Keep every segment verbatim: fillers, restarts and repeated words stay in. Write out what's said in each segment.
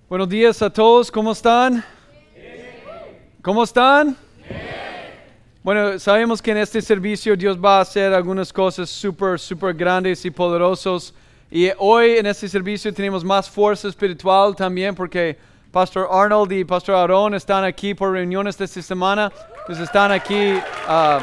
Buenos días a todos, ¿cómo están? ¿Cómo están? Bueno, sabemos que en este servicio Dios va a hacer algunas cosas súper, súper grandes y poderosos. Y hoy en este servicio tenemos más fuerza espiritual también porque Pastor Arnold y Pastor Aaron están aquí por reuniones de esta semana. Entonces están aquí. Uh,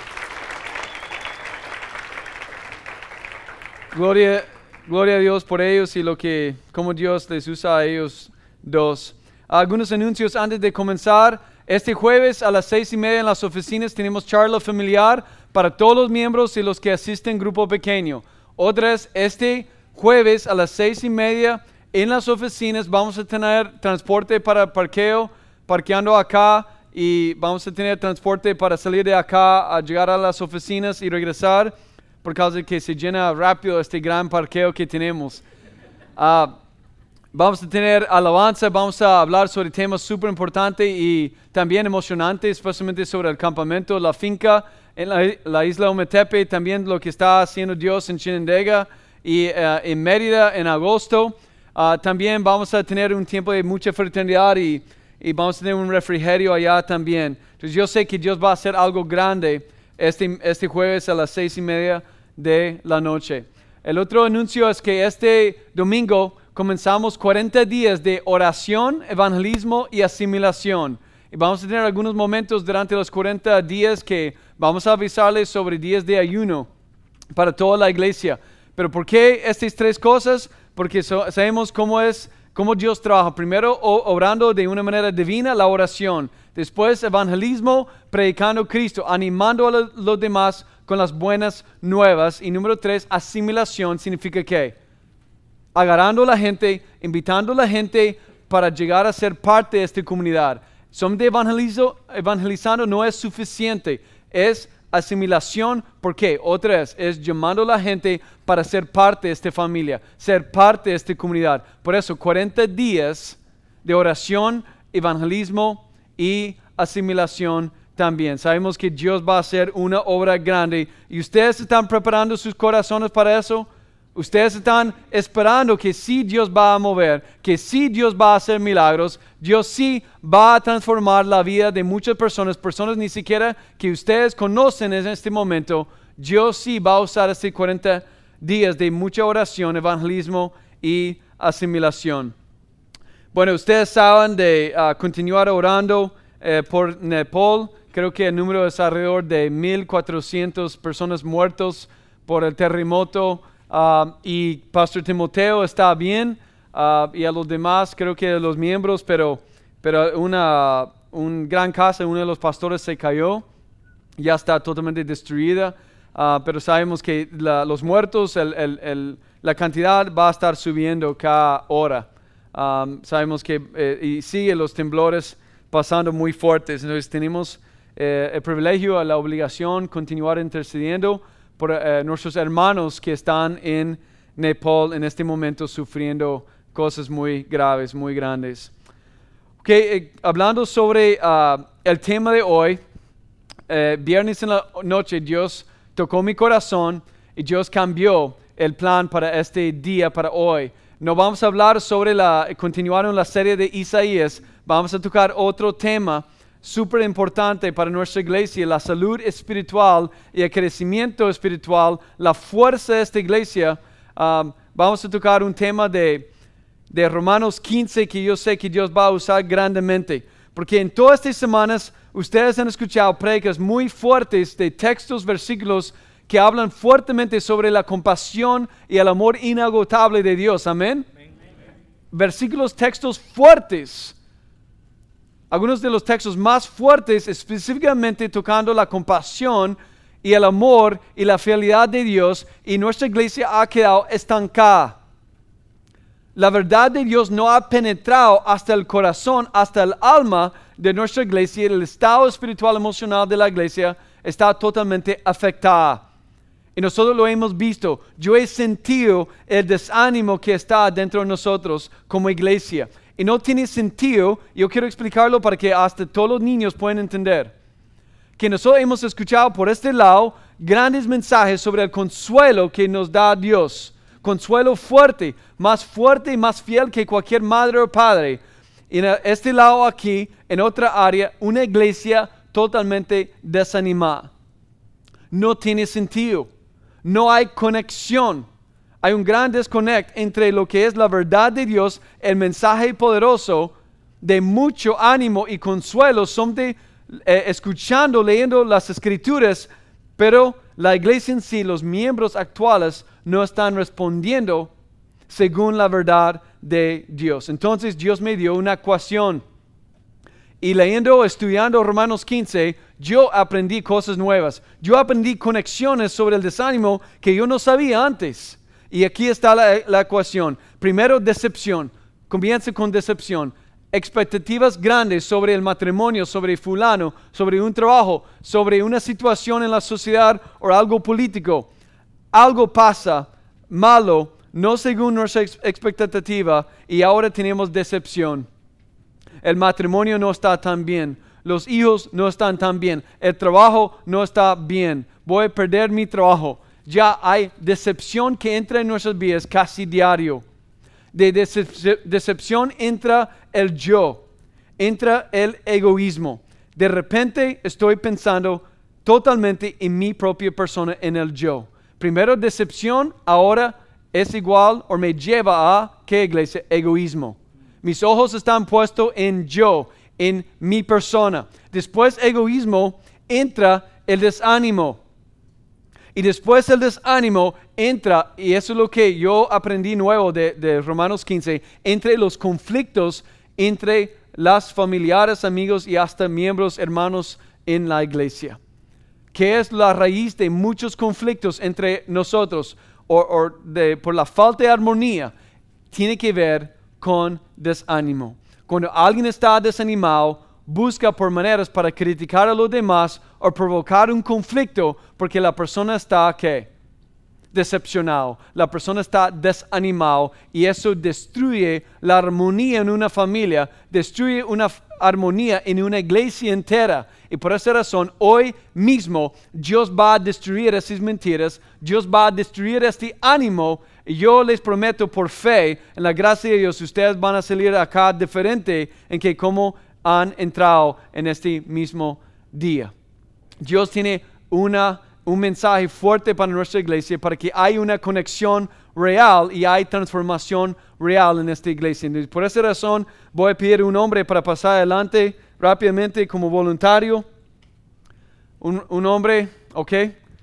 gloria, gloria a Dios por ellos y lo que, cómo Dios les usa a ellos dos. Algunos anuncios antes de comenzar. Este jueves a las seis y media en las oficinas tenemos charla familiar para todos los miembros y los que asisten grupo pequeño. Otra es este jueves a las seis y media en las oficinas vamos a tener transporte para parqueo, parqueando acá y vamos a tener transporte para salir de acá a llegar a las oficinas y regresar por causa de que se llena rápido este gran parqueo que tenemos. Uh, Vamos a tener alabanza, vamos a hablar sobre temas súper importantes y también emocionantes, especialmente sobre el campamento, la finca en la, la isla Ometepe, también lo que está haciendo Dios en Chinandega y uh, en Mérida en agosto. Uh, también vamos a tener un tiempo de mucha fraternidad y, y vamos a tener un refrigerio allá también. Entonces yo sé que Dios va a hacer algo grande este, este jueves a las seis y media de la noche. El otro anuncio es que este domingo comenzamos cuarenta días de oración, evangelismo y asimilación. Y vamos a tener algunos momentos durante los cuarenta días que vamos a avisarles sobre días de ayuno para toda la iglesia. Pero ¿por qué estas tres cosas? Porque so, sabemos cómo es, cómo Dios trabaja. Primero, orando de una manera divina, la oración. Después, evangelismo, predicando Cristo, animando a los, los demás con las buenas nuevas. Y número tres, asimilación significa ¿qué? Agarrando a la gente, invitando a la gente para llegar a ser parte de esta comunidad. Solamente evangelizo, evangelizando no es suficiente, es asimilación. ¿Por qué? Otra vez, es llamando a la gente para ser parte de esta familia, ser parte de esta comunidad. Por eso, cuarenta días de oración, evangelismo y asimilación también. Sabemos que Dios va a hacer una obra grande y ustedes están preparando sus corazones para eso. Ustedes están esperando que sí Dios va a mover, que sí Dios va a hacer milagros, Dios sí va a transformar la vida de muchas personas, personas ni siquiera que ustedes conocen en este momento. Dios sí va a usar estos cuarenta días de mucha oración, evangelismo y asimilación. Bueno, ustedes saben de uh, continuar orando eh, por Nepal. Creo que el número es alrededor de mil cuatrocientas personas muertas por el terremoto. Uh, y Pastor Timoteo está bien uh, y a los demás creo que los miembros, pero, pero una un gran casa, uno de los pastores se cayó, ya está totalmente destruida, uh, pero sabemos que la, los muertos, el, el, el, la cantidad va a estar subiendo cada hora. Um, sabemos que eh, y sigue los temblores pasando muy fuertes, entonces tenemos eh, el privilegio, la obligación continuar intercediendo por eh, nuestros hermanos que están en Nepal en este momento sufriendo cosas muy graves, muy grandes. Okay, eh, hablando sobre uh, el tema de hoy, eh, viernes en la noche Dios tocó mi corazón y Dios cambió el plan para este día, para hoy. No vamos a hablar sobre la, continuar en la serie de Isaías, vamos a tocar otro tema súper importante para nuestra iglesia, la salud espiritual y el crecimiento espiritual, la fuerza de esta iglesia. Um, vamos a tocar un tema de, de Romanos quince que yo sé que Dios va a usar grandemente, porque en todas estas semanas ustedes han escuchado predicas muy fuertes de textos, versículos que hablan fuertemente sobre la compasión y el amor inagotable de Dios. Amén. Amén. Versículos, textos fuertes. Algunos de los textos más fuertes específicamente tocando la compasión y el amor y la fidelidad de Dios, y nuestra iglesia ha quedado estancada. La verdad de Dios no ha penetrado hasta el corazón, hasta el alma de nuestra iglesia, y el estado espiritual emocional de la iglesia está totalmente afectada. Y nosotros lo hemos visto. Yo he sentido el desánimo que está dentro de nosotros como iglesia. Y no tiene sentido, yo quiero explicarlo para que hasta todos los niños puedan entender, que nosotros hemos escuchado por este lado grandes mensajes sobre el consuelo que nos da Dios, consuelo fuerte, más fuerte y más fiel que cualquier madre o padre. En este lado aquí, en otra área, una iglesia totalmente desanimada. No tiene sentido. No hay conexión. Hay un gran desconect entre lo que es la verdad de Dios, el mensaje poderoso de mucho ánimo y consuelo, son de, eh, escuchando, leyendo las escrituras, pero la iglesia en sí, los miembros actuales, no están respondiendo según la verdad de Dios. Entonces Dios me dio una ecuación. Y leyendo, estudiando Romanos quince, yo aprendí cosas nuevas. Yo aprendí conexiones sobre el desánimo que yo no sabía antes. Y aquí está la, la ecuación. Primero, decepción. Comienza con decepción. Expectativas grandes sobre el matrimonio, sobre fulano, sobre un trabajo, sobre una situación en la sociedad o algo político. Algo pasa malo, no según nuestra expectativa, y ahora tenemos decepción. El matrimonio no está tan bien. Los hijos no están tan bien. El trabajo no está bien. Voy a perder mi trabajo. Ya hay decepción que entra en nuestras vidas casi diario. De decep- decepción entra el yo. Entra el egoísmo. De repente estoy pensando totalmente en mi propia persona, en el yo. Primero decepción, ahora es igual o me lleva a, ¿qué iglesia? Egoísmo. Mis ojos están puestos en yo, en mi persona. Después egoísmo, entra el desánimo. Y después el desánimo entra, y eso es lo que yo aprendí nuevo de, de Romanos quince, entre los conflictos entre las familiares, amigos y hasta miembros, hermanos en la iglesia. ¿Qué es la raíz de muchos conflictos entre nosotros o, o de, por la falta de armonía? Tiene que ver con desánimo. Cuando alguien está desanimado, busca por maneras para criticar a los demás o provocar un conflicto porque la persona está, ¿qué? Decepcionado. La persona está desanimado y eso destruye la armonía en una familia, destruye una f- armonía en una iglesia entera. Y por esa razón, hoy mismo, Dios va a destruir esas mentiras, Dios va a destruir este ánimo. Y yo les prometo por fe, en la gracia de Dios, ustedes van a salir acá diferente en que como han entrado en este mismo día. Dios tiene una, un mensaje fuerte para nuestra iglesia, para que haya una conexión real y hay transformación real en esta iglesia. Y por esa razón voy a pedir un hombre para pasar adelante rápidamente como voluntario. Un, un hombre, ¿ok?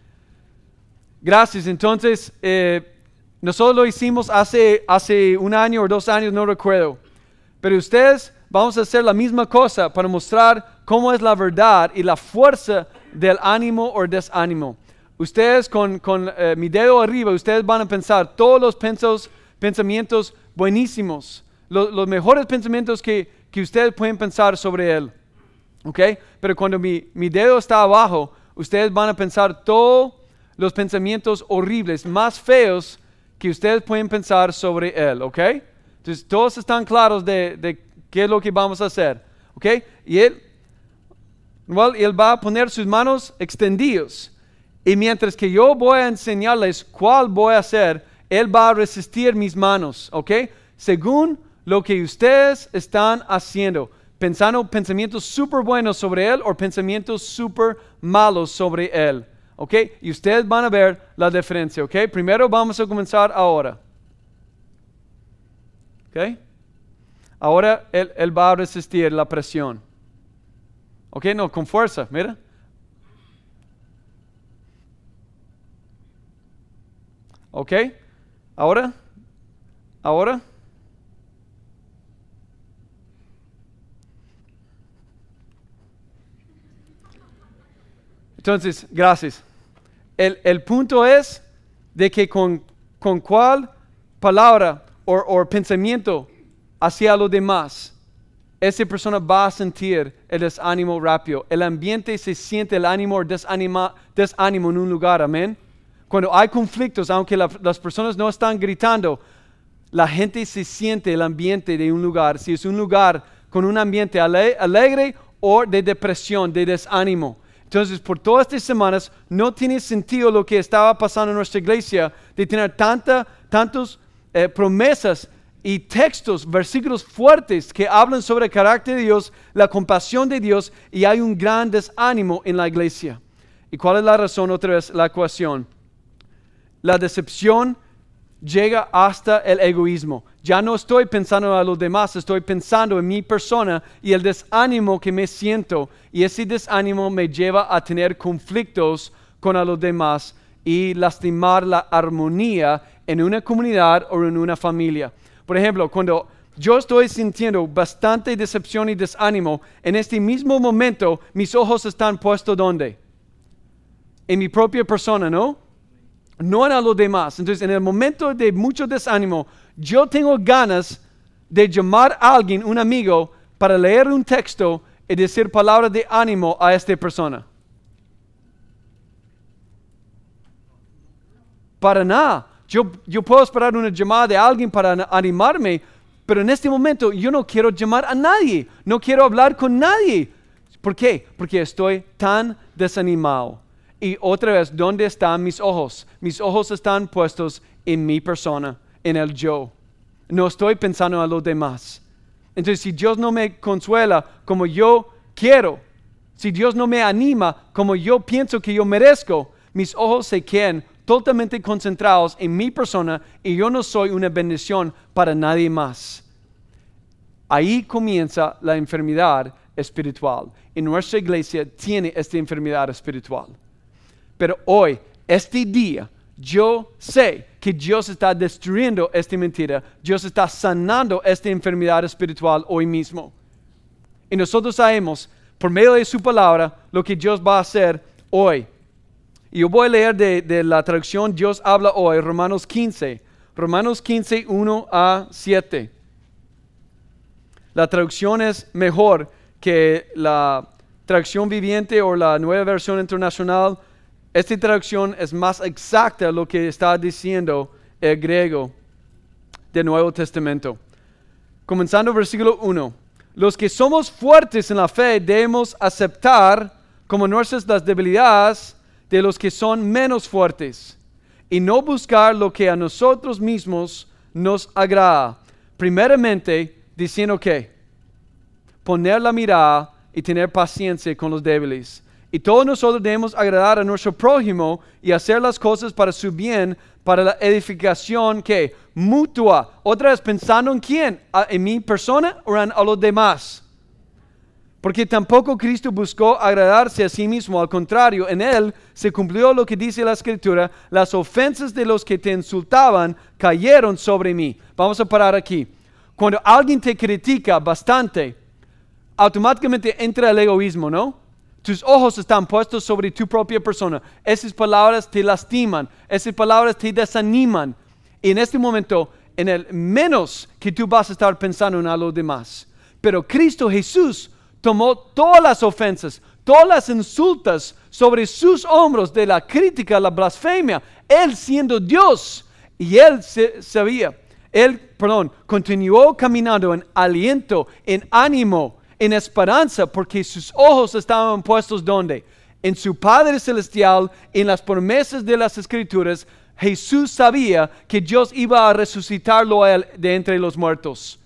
Gracias. Entonces, eh, nosotros lo hicimos hace, hace un año o dos años, no recuerdo. Pero ustedes vamos a hacer la misma cosa para mostrar cómo es la verdad y la fuerza del ánimo o desánimo. Ustedes con, con eh, mi dedo arriba, ustedes van a pensar todos los pensos, pensamientos buenísimos, lo, los mejores pensamientos que, que ustedes pueden pensar sobre él. ¿Ok? Pero cuando mi, mi dedo está abajo, ustedes van a pensar todos los pensamientos horribles, más feos que ustedes pueden pensar sobre él. ¿Ok? Entonces todos están claros de, de qué es lo que vamos a hacer. ¿Ok? Y él, well, él va a poner sus manos extendidas. Y mientras que yo voy a enseñarles cuál voy a hacer, él va a resistir mis manos. ¿Ok? Según lo que ustedes están haciendo. Pensando pensamientos súper buenos sobre él o pensamientos súper malos sobre él. ¿Ok? Y ustedes van a ver la diferencia. ¿Ok? Primero vamos a comenzar ahora. ¿Ok? Ahora él, él va a resistir la presión. ¿Ok? No, con fuerza, mira. ¿Ok? Ahora. Ahora. Entonces, gracias. El, el punto es de que con, con cuál palabra o, o pensamiento hacia los demás, esa persona va a sentir el desánimo rápido. El ambiente se siente el ánimo o desanima, desánimo en un lugar, amén. Cuando hay conflictos, aunque la, las personas no están gritando, la gente se siente el ambiente de un lugar. Si es un lugar con un ambiente ale, alegre o de depresión, de desánimo. Entonces, por todas estas semanas, no tiene sentido lo que estaba pasando en nuestra iglesia de tener tanta, tantas eh, promesas y textos, versículos fuertes que hablan sobre el carácter de Dios, la compasión de Dios, y hay un gran desánimo en la iglesia. ¿Y cuál es la razón? Otra vez, la ecuación. La decepción llega hasta el egoísmo. Ya no estoy pensando a los demás, estoy pensando en mi persona y el desánimo que me siento. Y ese desánimo me lleva a tener conflictos con a los demás y lastimar la armonía en una comunidad o en una familia. Por ejemplo, cuando yo estoy sintiendo bastante decepción y desánimo, en este mismo momento mis ojos están puestos ¿dónde? En mi propia persona, ¿no? No en a los demás. Entonces, en el momento de mucho desánimo, yo tengo ganas de llamar a alguien, un amigo, para leer un texto y decir palabras de ánimo a esta persona. Para nada. Yo, yo puedo esperar una llamada de alguien para animarme, pero en este momento yo no quiero llamar a nadie. No quiero hablar con nadie. ¿Por qué? Porque estoy tan desanimado. Y otra vez, ¿dónde están mis ojos? Mis ojos están puestos en mi persona, en el yo. No estoy pensando en los demás. Entonces, si Dios no me consuela como yo quiero, si Dios no me anima como yo pienso que yo merezco, mis ojos se quedan totalmente concentrados en mi persona y yo no soy una bendición para nadie más. Ahí comienza la enfermedad espiritual. Y nuestra iglesia tiene esta enfermedad espiritual. Pero hoy, este día, yo sé que Dios está destruyendo esta mentira. Dios está sanando esta enfermedad espiritual hoy mismo. Y nosotros sabemos, por medio de su palabra, lo que Dios va a hacer hoy. Y yo voy a leer de, de la traducción Dios habla hoy, Romanos quince. Romanos quince, uno a siete. La traducción es mejor que la traducción viviente o la nueva versión internacional. Esta traducción es más exacta a lo que está diciendo el griego del Nuevo Testamento. Comenzando versículo uno. Los que somos fuertes en la fe debemos aceptar como nuestras las debilidades de los que son menos fuertes y no buscar lo que a nosotros mismos nos agrada. Primeramente, diciendo que poner la mirada y tener paciencia con los débiles. Y todos nosotros debemos agradar a nuestro prójimo y hacer las cosas para su bien, para la edificación que mutua. Otra vez pensando en quién, en mi persona o en a los demás. Porque tampoco Cristo buscó agradarse a sí mismo, al contrario, en él se cumplió lo que dice la Escritura: las ofensas de los que te insultaban cayeron sobre mí. Vamos a parar aquí. Cuando alguien te critica bastante, automáticamente entra el egoísmo, ¿no? Tus ojos están puestos sobre tu propia persona. Esas palabras te lastiman. Esas palabras te desaniman. Y en este momento, en el menos que tú vas a estar pensando en a los demás. Pero Cristo Jesús tomó todas las ofensas, todas las insultas sobre sus hombros de la crítica, la blasfemia. Él siendo Dios. Y Él se, sabía. Él, perdón, continuó caminando en aliento, en ánimo, en esperanza, porque sus ojos estaban puestos ¿dónde? En su Padre Celestial, en las promesas de las Escrituras. Jesús sabía que Dios iba a resucitarlo a él de entre los muertos.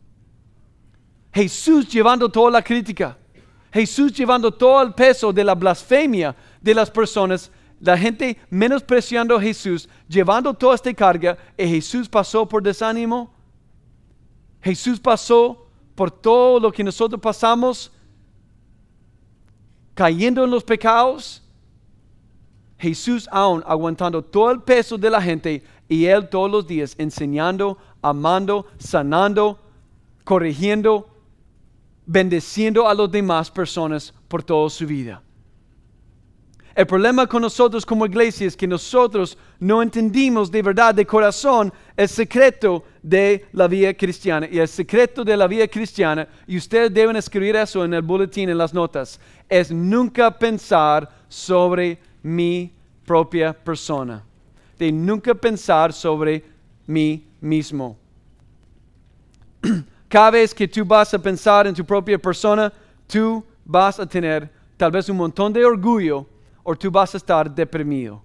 Jesús llevando toda la crítica, Jesús llevando todo el peso de la blasfemia de las personas, la gente menospreciando a Jesús, llevando toda esta carga, y Jesús pasó por desánimo. Jesús pasó por todo lo que nosotros pasamos, cayendo en los pecados. Jesús aún aguantando todo el peso de la gente, y Él todos los días enseñando, amando, sanando, corrigiendo, bendeciendo a las demás personas por toda su vida. El problema con nosotros como iglesia es que nosotros no entendimos de verdad, de corazón, el secreto de la vida cristiana. Y el secreto de la vida cristiana, y ustedes deben escribir eso en el boletín, en las notas, es nunca pensar sobre mi propia persona. De nunca pensar sobre mí mismo. Cada vez que tú vas a pensar en tu propia persona, tú vas a tener tal vez un montón de orgullo, o tú vas a estar deprimido.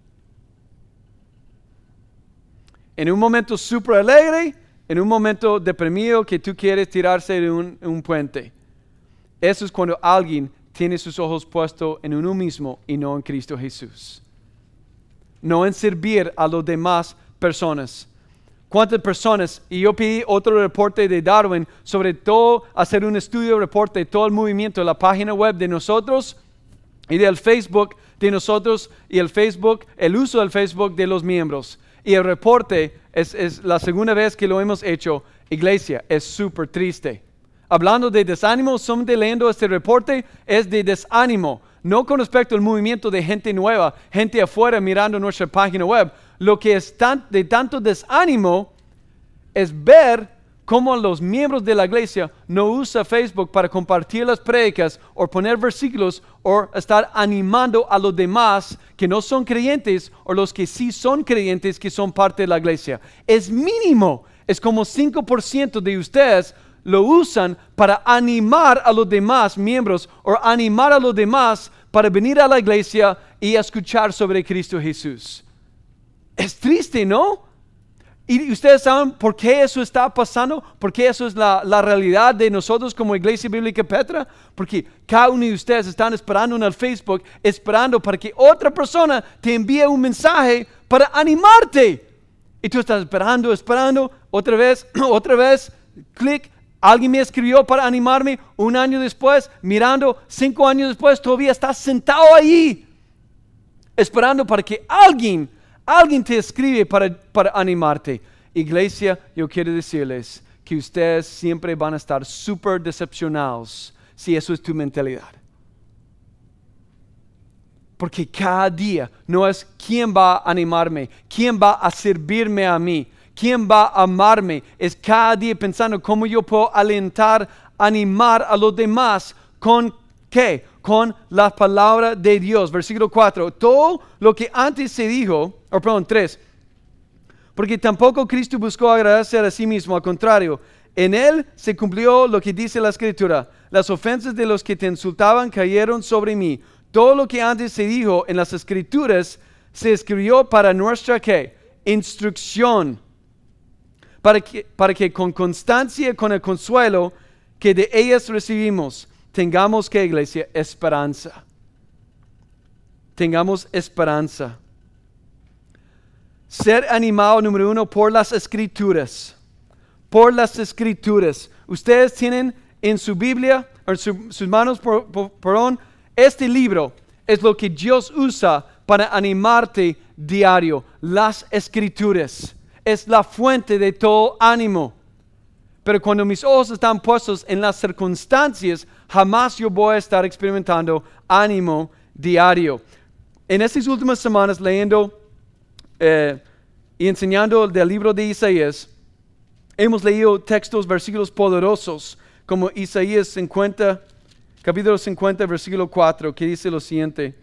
En un momento súper alegre, en un momento deprimido que tú quieres tirarse de un, un puente. Eso es cuando alguien tiene sus ojos puestos en uno mismo y no en Cristo Jesús. No en servir a las demás personas. ¿Cuántas personas? Y yo pedí otro reporte de Darwin, sobre todo hacer un estudio, reporte de todo el movimiento de la página web de nosotros y del Facebook de nosotros y el Facebook, el uso del Facebook de los miembros. Y el reporte es, es la segunda vez que lo hemos hecho. Iglesia, es súper triste. Hablando de desánimo, solamente leyendo este reporte es de desánimo. No con respecto al movimiento de gente nueva, gente afuera mirando nuestra página web. Lo que es tan, de tanto desánimo es ver cómo los miembros de la iglesia no usan Facebook para compartir las prédicas o poner versículos o estar animando a los demás que no son creyentes o los que sí son creyentes que son parte de la iglesia. Es mínimo, es como cinco por ciento de ustedes lo usan para animar a los demás miembros o animar a los demás para venir a la iglesia y escuchar sobre Cristo Jesús. Es triste, ¿no? Y ustedes saben por qué eso está pasando, por qué eso es la, la realidad de nosotros como Iglesia Bíblica Petra, porque cada uno de ustedes están esperando en el Facebook, esperando para que otra persona te envíe un mensaje para animarte. Y tú estás esperando, esperando, otra vez, otra vez, clic. Alguien me escribió para animarme un año después, mirando cinco años después, todavía estás sentado ahí, esperando para que alguien, alguien te escribe para, para animarte. Iglesia, yo quiero decirles que ustedes siempre van a estar súper decepcionados si eso es tu mentalidad. Porque cada día no es quién va a animarme, quién va a servirme a mí. ¿Quién va a amarme? Es cada día pensando cómo yo puedo alentar, animar a los demás. ¿Con qué? Con la palabra de Dios. Versículo cuatro. Todo lo que antes se dijo, o perdón, tres. Porque tampoco Cristo buscó agradarse a sí mismo. Al contrario, en él se cumplió lo que dice la Escritura. Las ofensas de los que te insultaban cayeron sobre mí. Todo lo que antes se dijo en las Escrituras se escribió para nuestra ¿qué? Instrucción. Para que, para que con constancia, con el consuelo que de ellas recibimos, tengamos que, iglesia, esperanza. Tengamos esperanza. Ser animado, número uno, por las Escrituras. Por las Escrituras. Ustedes tienen en su Biblia, o en su, sus manos, por, por, perdón, este libro es lo que Dios usa para animarte diario. Las Escrituras. Es la fuente de todo ánimo. Pero cuando mis ojos están puestos en las circunstancias, jamás yo voy a estar experimentando ánimo diario. En estas últimas semanas, leyendo eh, y enseñando del libro de Isaías, hemos leído textos, versículos poderosos, como Isaías cincuenta, capítulo cincuenta, versículo cuatro, que dice lo siguiente.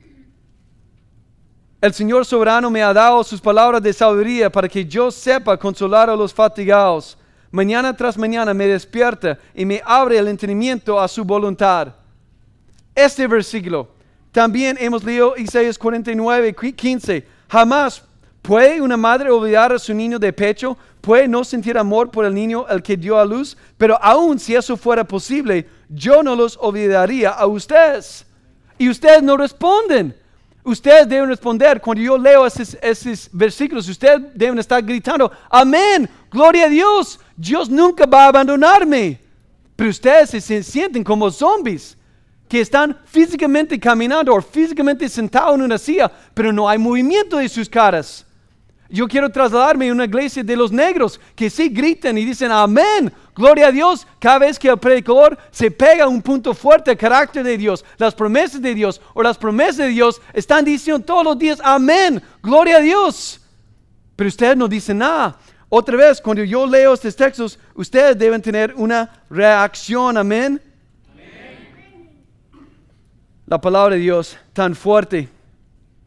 El Señor soberano me ha dado sus palabras de sabiduría para que yo sepa consolar a los fatigados. Mañana tras mañana me despierta y me abre el entendimiento a su voluntad. Este versículo. También hemos leído Isaías cuarenta y nueve, quince. Jamás puede una madre olvidar a su niño de pecho, puede no sentir amor por el niño al que dio a luz, pero aun si eso fuera posible, yo no los olvidaría a ustedes. Y ustedes no responden. Ustedes deben responder cuando yo leo esos, esos versículos. Ustedes deben estar gritando, amén, gloria a Dios. Dios nunca va a abandonarme. Pero ustedes se, se sienten como zombies que están físicamente caminando o físicamente sentados en una silla, pero no hay movimiento de sus caras. Yo quiero trasladarme a una iglesia de los negros que sí gritan y dicen amén, gloria a Dios. Cada vez que el predicador se pega un punto fuerte al carácter de Dios, las promesas de Dios o las promesas de Dios, están diciendo todos los días amén, gloria a Dios. Pero ustedes no dicen nada. Otra vez, cuando yo leo estos textos, ustedes deben tener una reacción, amén. Amén. La palabra de Dios tan fuerte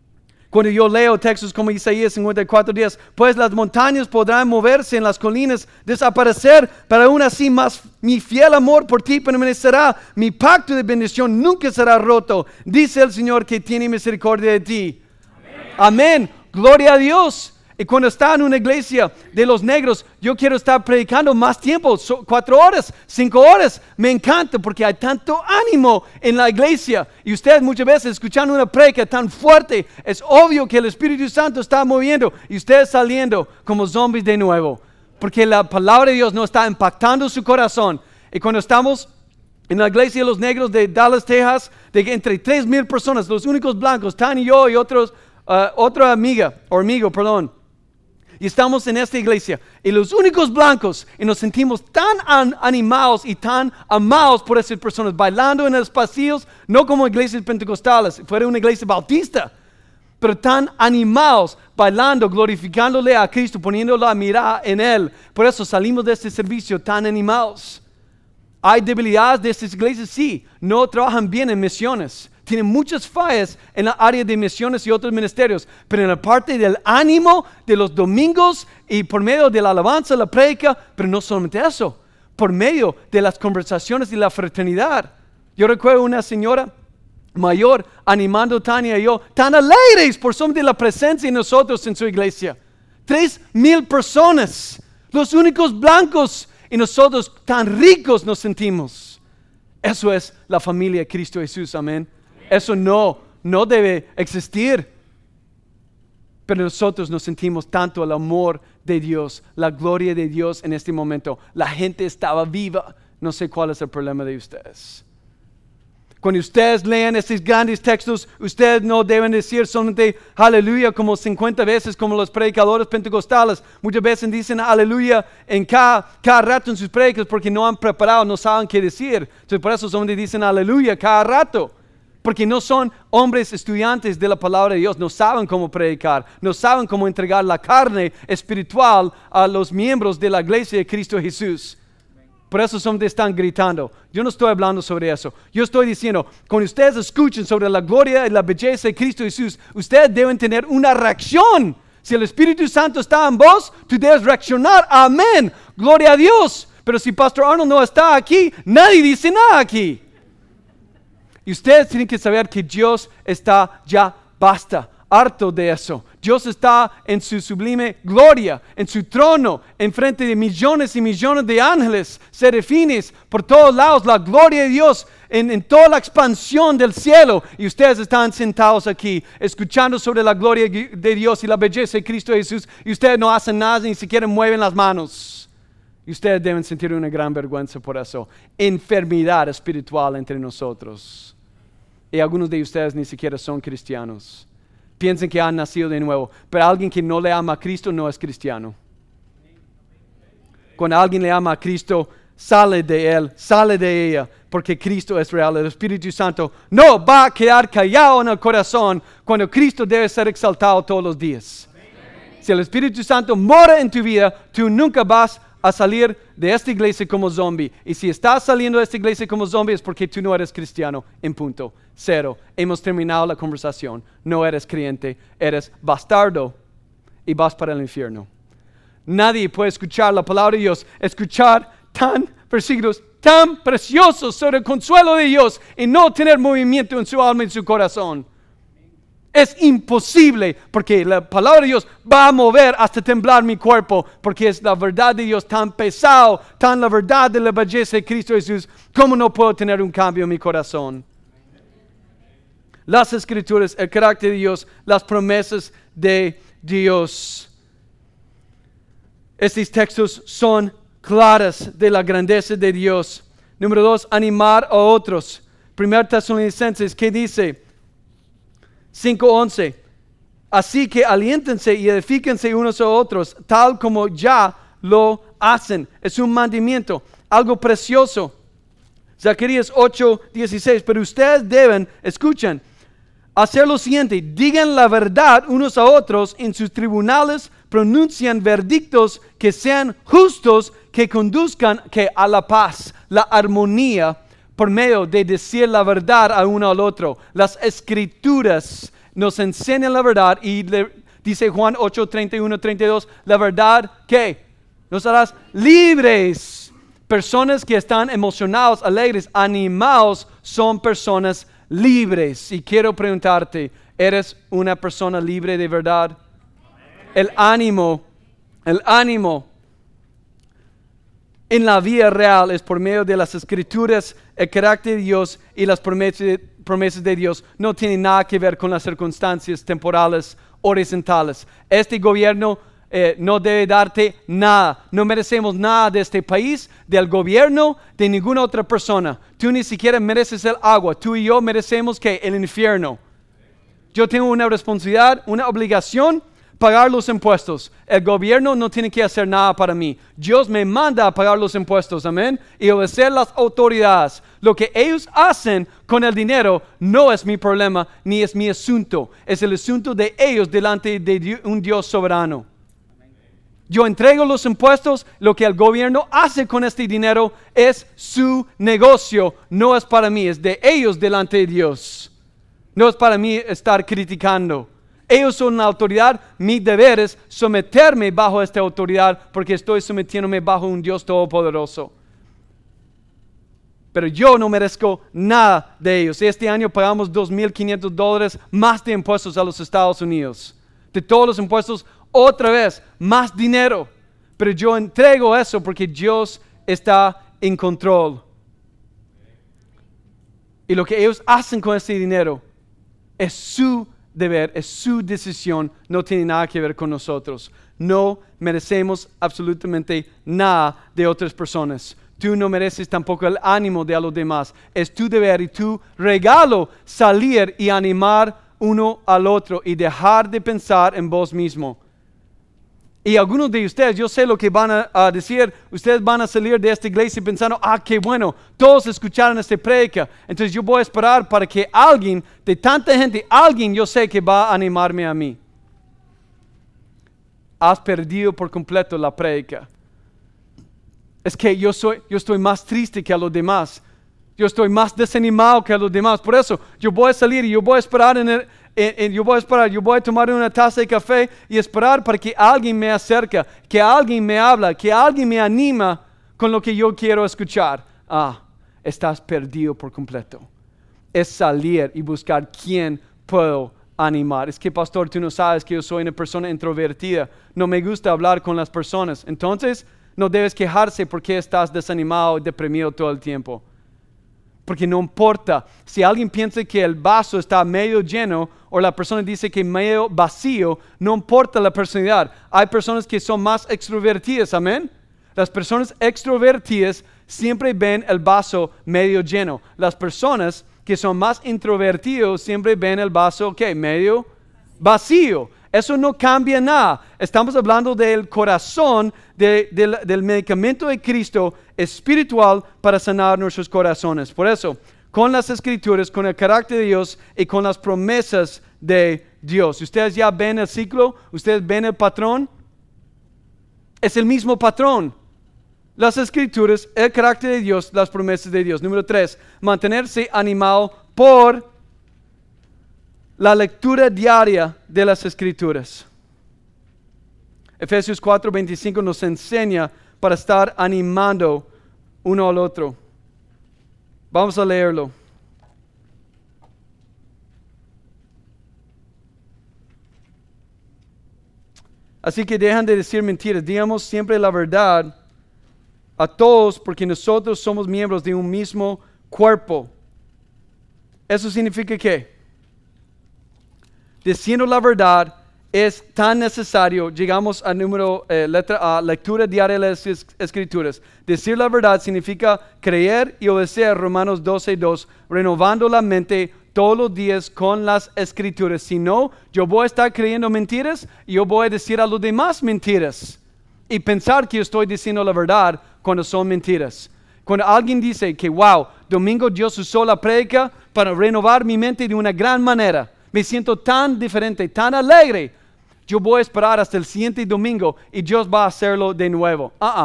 Cuando yo leo textos como Isaías cincuenta y cuatro días, pues las montañas podrán moverse, en las colinas desaparecer, pero aún así más mi fiel amor por ti permanecerá, mi pacto de bendición nunca será roto, dice el Señor que tiene misericordia de ti. Amén. Amén. Gloria a Dios. Y cuando está en una iglesia de los negros, yo quiero estar predicando más tiempo, so, cuatro horas, cinco horas. Me encanta porque hay tanto ánimo en la iglesia. Y ustedes muchas veces escuchando una predica tan fuerte, es obvio que el Espíritu Santo está moviendo y ustedes saliendo como zombies de nuevo. Porque la palabra de Dios no está impactando su corazón. Y cuando estamos en la iglesia de los negros de Dallas, Texas, de entre tres mil personas, los únicos blancos, Tan y yo y otros, uh, otra amiga, o amigo, perdón. Y estamos en esta iglesia y los únicos blancos y nos sentimos tan an- animados y tan amados por esas personas, bailando en los pasillos, no como iglesias pentecostales, fuera una iglesia bautista, pero tan animados, bailando, glorificándole a Cristo, poniendo la mirada en Él. Por eso salimos de este servicio tan animados. Hay debilidades de estas iglesias, sí, no trabajan bien en misiones. Tienen muchas fallas en la área de misiones y otros ministerios, pero en la parte del ánimo de los domingos y por medio de la alabanza, la prédica, pero no solamente eso, por medio de las conversaciones y la fraternidad. Yo recuerdo una señora mayor animando a Tania y yo, tan alegres por solamente la presencia de nosotros en su iglesia. Tres mil personas, los únicos blancos, y nosotros tan ricos nos sentimos. Eso es la familia de Cristo Jesús, amén. Eso no, no debe existir. Pero nosotros nos sentimos tanto el amor de Dios, la gloria de Dios en este momento. La gente estaba viva. No sé cuál es el problema de ustedes. Cuando ustedes leen estos grandes textos, ustedes no deben decir solamente aleluya como cincuenta veces como los predicadores pentecostales. Muchas veces dicen aleluya en cada, cada rato en sus predicas porque no han preparado, no saben qué decir. Entonces por eso solamente dicen aleluya cada rato. Porque no son hombres estudiantes de la palabra de Dios, no saben cómo predicar, no saben cómo entregar la carne espiritual a los miembros de la iglesia de Cristo Jesús. Por eso solamente están gritando. Yo no estoy hablando sobre eso. Yo estoy diciendo, cuando ustedes escuchen sobre la gloria y la belleza de Cristo Jesús, ustedes deben tener una reacción. Si el Espíritu Santo está en vos, tú debes reaccionar. Amén. Gloria a Dios. Pero si Pastor Arnold no está aquí, nadie dice nada aquí. Y ustedes tienen que saber que Dios está ya basta, harto de eso. Dios está en su sublime gloria, en su trono, en frente de millones y millones de ángeles, serafines, por todos lados, la gloria de Dios en, en toda la expansión del cielo. Y ustedes están sentados aquí, escuchando sobre la gloria de Dios y la belleza de Cristo Jesús, y ustedes no hacen nada, ni siquiera mueven las manos. Y ustedes deben sentir una gran vergüenza por eso. Enfermedad espiritual entre nosotros. Y algunos de ustedes ni siquiera son cristianos. Piensan que han nacido de nuevo. Pero alguien que no le ama a Cristo no es cristiano. Cuando alguien le ama a Cristo, sale de él, sale de ella, porque Cristo es real. El Espíritu Santo no va a quedar callado en el corazón cuando Cristo debe ser exaltado todos los días. Si el Espíritu Santo mora en tu vida, tú nunca vas a salir de esta iglesia como zombie. Y si estás saliendo de esta iglesia como zombie es porque tú no eres cristiano, en punto. Cero. Hemos terminado la conversación. No eres creyente, eres bastardo y vas para el infierno. Nadie puede escuchar la palabra de Dios, escuchar tan versículos tan preciosos sobre el consuelo de Dios y no tener movimiento en su alma y en su corazón. Es imposible porque la palabra de Dios va a mover hasta temblar mi cuerpo porque es la verdad de Dios tan pesado, tan la verdad de la belleza de Cristo Jesús. ¿Cómo no puedo tener un cambio en mi corazón? Las escrituras, el carácter de Dios, las promesas de Dios. Estos textos son claras de la grandeza de Dios. Número dos, animar a otros. Primero Tesalonicenses, ¿qué dice? cinco once. Así que aliéntense y edifíquense unos a otros, tal como ya lo hacen. Es un mandamiento, algo precioso. Zacarías ocho dieciséis. Pero ustedes deben, escuchen, hacer lo siguiente: digan la verdad unos a otros en sus tribunales, pronuncian verdictos que sean justos, que conduzcan que a la paz, la armonía, por medio de decir la verdad a uno al otro. Las escrituras nos enseña la verdad y le, dice Juan ocho, treinta y uno, treinta y dos, la verdad, ¿qué? Nos harás libres. Personas que están emocionados, alegres, animados, son personas libres. Y quiero preguntarte, ¿eres una persona libre de verdad? El ánimo, el ánimo en la vida real es por medio de las escrituras, el carácter de Dios y las promesas, promesas de Dios. No tiene nada que ver con las circunstancias temporales, horizontales. Este gobierno eh, no debe darte nada. No merecemos nada de este país, del gobierno, de ninguna otra persona. Tú ni siquiera mereces el agua. Tú y yo merecemos ¿qué? El infierno. Yo tengo una responsabilidad, una obligación, pagar los impuestos. El gobierno no tiene que hacer nada para mí. Dios me manda a pagar los impuestos, amén, y obedecer las autoridades. Lo que ellos hacen con el dinero no es mi problema, ni es mi asunto. Es el asunto de ellos delante de un Dios soberano. Yo entrego los impuestos, lo que el gobierno hace con este dinero es su negocio, no es para mí, es de ellos delante de Dios. No es para mí estar criticando. Ellos son la autoridad, mi deber es someterme bajo esta autoridad porque estoy sometiéndome bajo un Dios todopoderoso. Pero yo no merezco nada de ellos. Este año pagamos dos mil quinientos dólares más de impuestos a los Estados Unidos. De todos los impuestos, otra vez, más dinero. Pero yo entrego eso porque Dios está en control. Y lo que ellos hacen con ese dinero es su deber, es su decisión, no tiene nada que ver con nosotros. No merecemos absolutamente nada de otras personas. Tú no mereces tampoco el ánimo de los demás. Es tu deber y tu regalo salir y animar uno al otro y dejar de pensar en vos mismo. Y algunos de ustedes, yo sé lo que van a, a decir, ustedes van a salir de esta iglesia pensando, ah, qué bueno, todos escucharon esta prédica, entonces yo voy a esperar para que alguien, de tanta gente, alguien yo sé que va a animarme a mí. Has perdido por completo la prédica. Es que yo, soy, yo estoy más triste que a los demás, yo estoy más desanimado que a los demás, por eso yo voy a salir y yo voy a esperar en el... Y yo voy a esperar, yo voy a tomar una taza de café y esperar para que alguien me acerque, que alguien me habla, que alguien me anima con lo que yo quiero escuchar. Ah, estás perdido por completo. Es salir y buscar quién puedo animar. Es que, pastor, tú no sabes que yo soy una persona introvertida. No me gusta hablar con las personas. Entonces, no debes quejarse porque estás desanimado y deprimido todo el tiempo. Porque no importa, si alguien piensa que el vaso está medio lleno o la persona dice que medio vacío, no importa la personalidad. Hay personas que son más extrovertidas, amén. Las personas extrovertidas siempre ven el vaso medio lleno. Las personas que son más introvertidos siempre ven el vaso, ¿qué? Medio vacío. Eso no cambia nada. Estamos hablando del corazón, de, de, del medicamento de Cristo espiritual para sanar nuestros corazones. Por eso, con las escrituras, con el carácter de Dios y con las promesas de Dios. Ustedes ya ven el ciclo, ustedes ven el patrón. Es el mismo patrón. Las escrituras, el carácter de Dios, las promesas de Dios. Número tres, mantenerse animado por la lectura diaria de las escrituras. Efesios cuatro veinticinco nos enseña para estar animando uno al otro. Vamos a leerlo. Así que dejan de decir mentiras, digamos siempre la verdad a todos, porque nosotros somos miembros de un mismo cuerpo. ¿Eso significa qué? Diciendo la verdad es tan necesario. Llegamos al número, eh, letra A, lectura diaria de las es- escrituras. Decir la verdad significa creer y obedecer Romanos doce dos, renovando la mente todos los días con las escrituras. Si no, yo voy a estar creyendo mentiras y yo voy a decir a los demás mentiras. Y pensar que yo estoy diciendo la verdad cuando son mentiras. Cuando alguien dice que, wow, domingo Dios usó la prédica para renovar mi mente de una gran manera. Me siento tan diferente, tan alegre. Yo voy a esperar hasta el siguiente domingo y Dios va a hacerlo de nuevo. Uh-uh.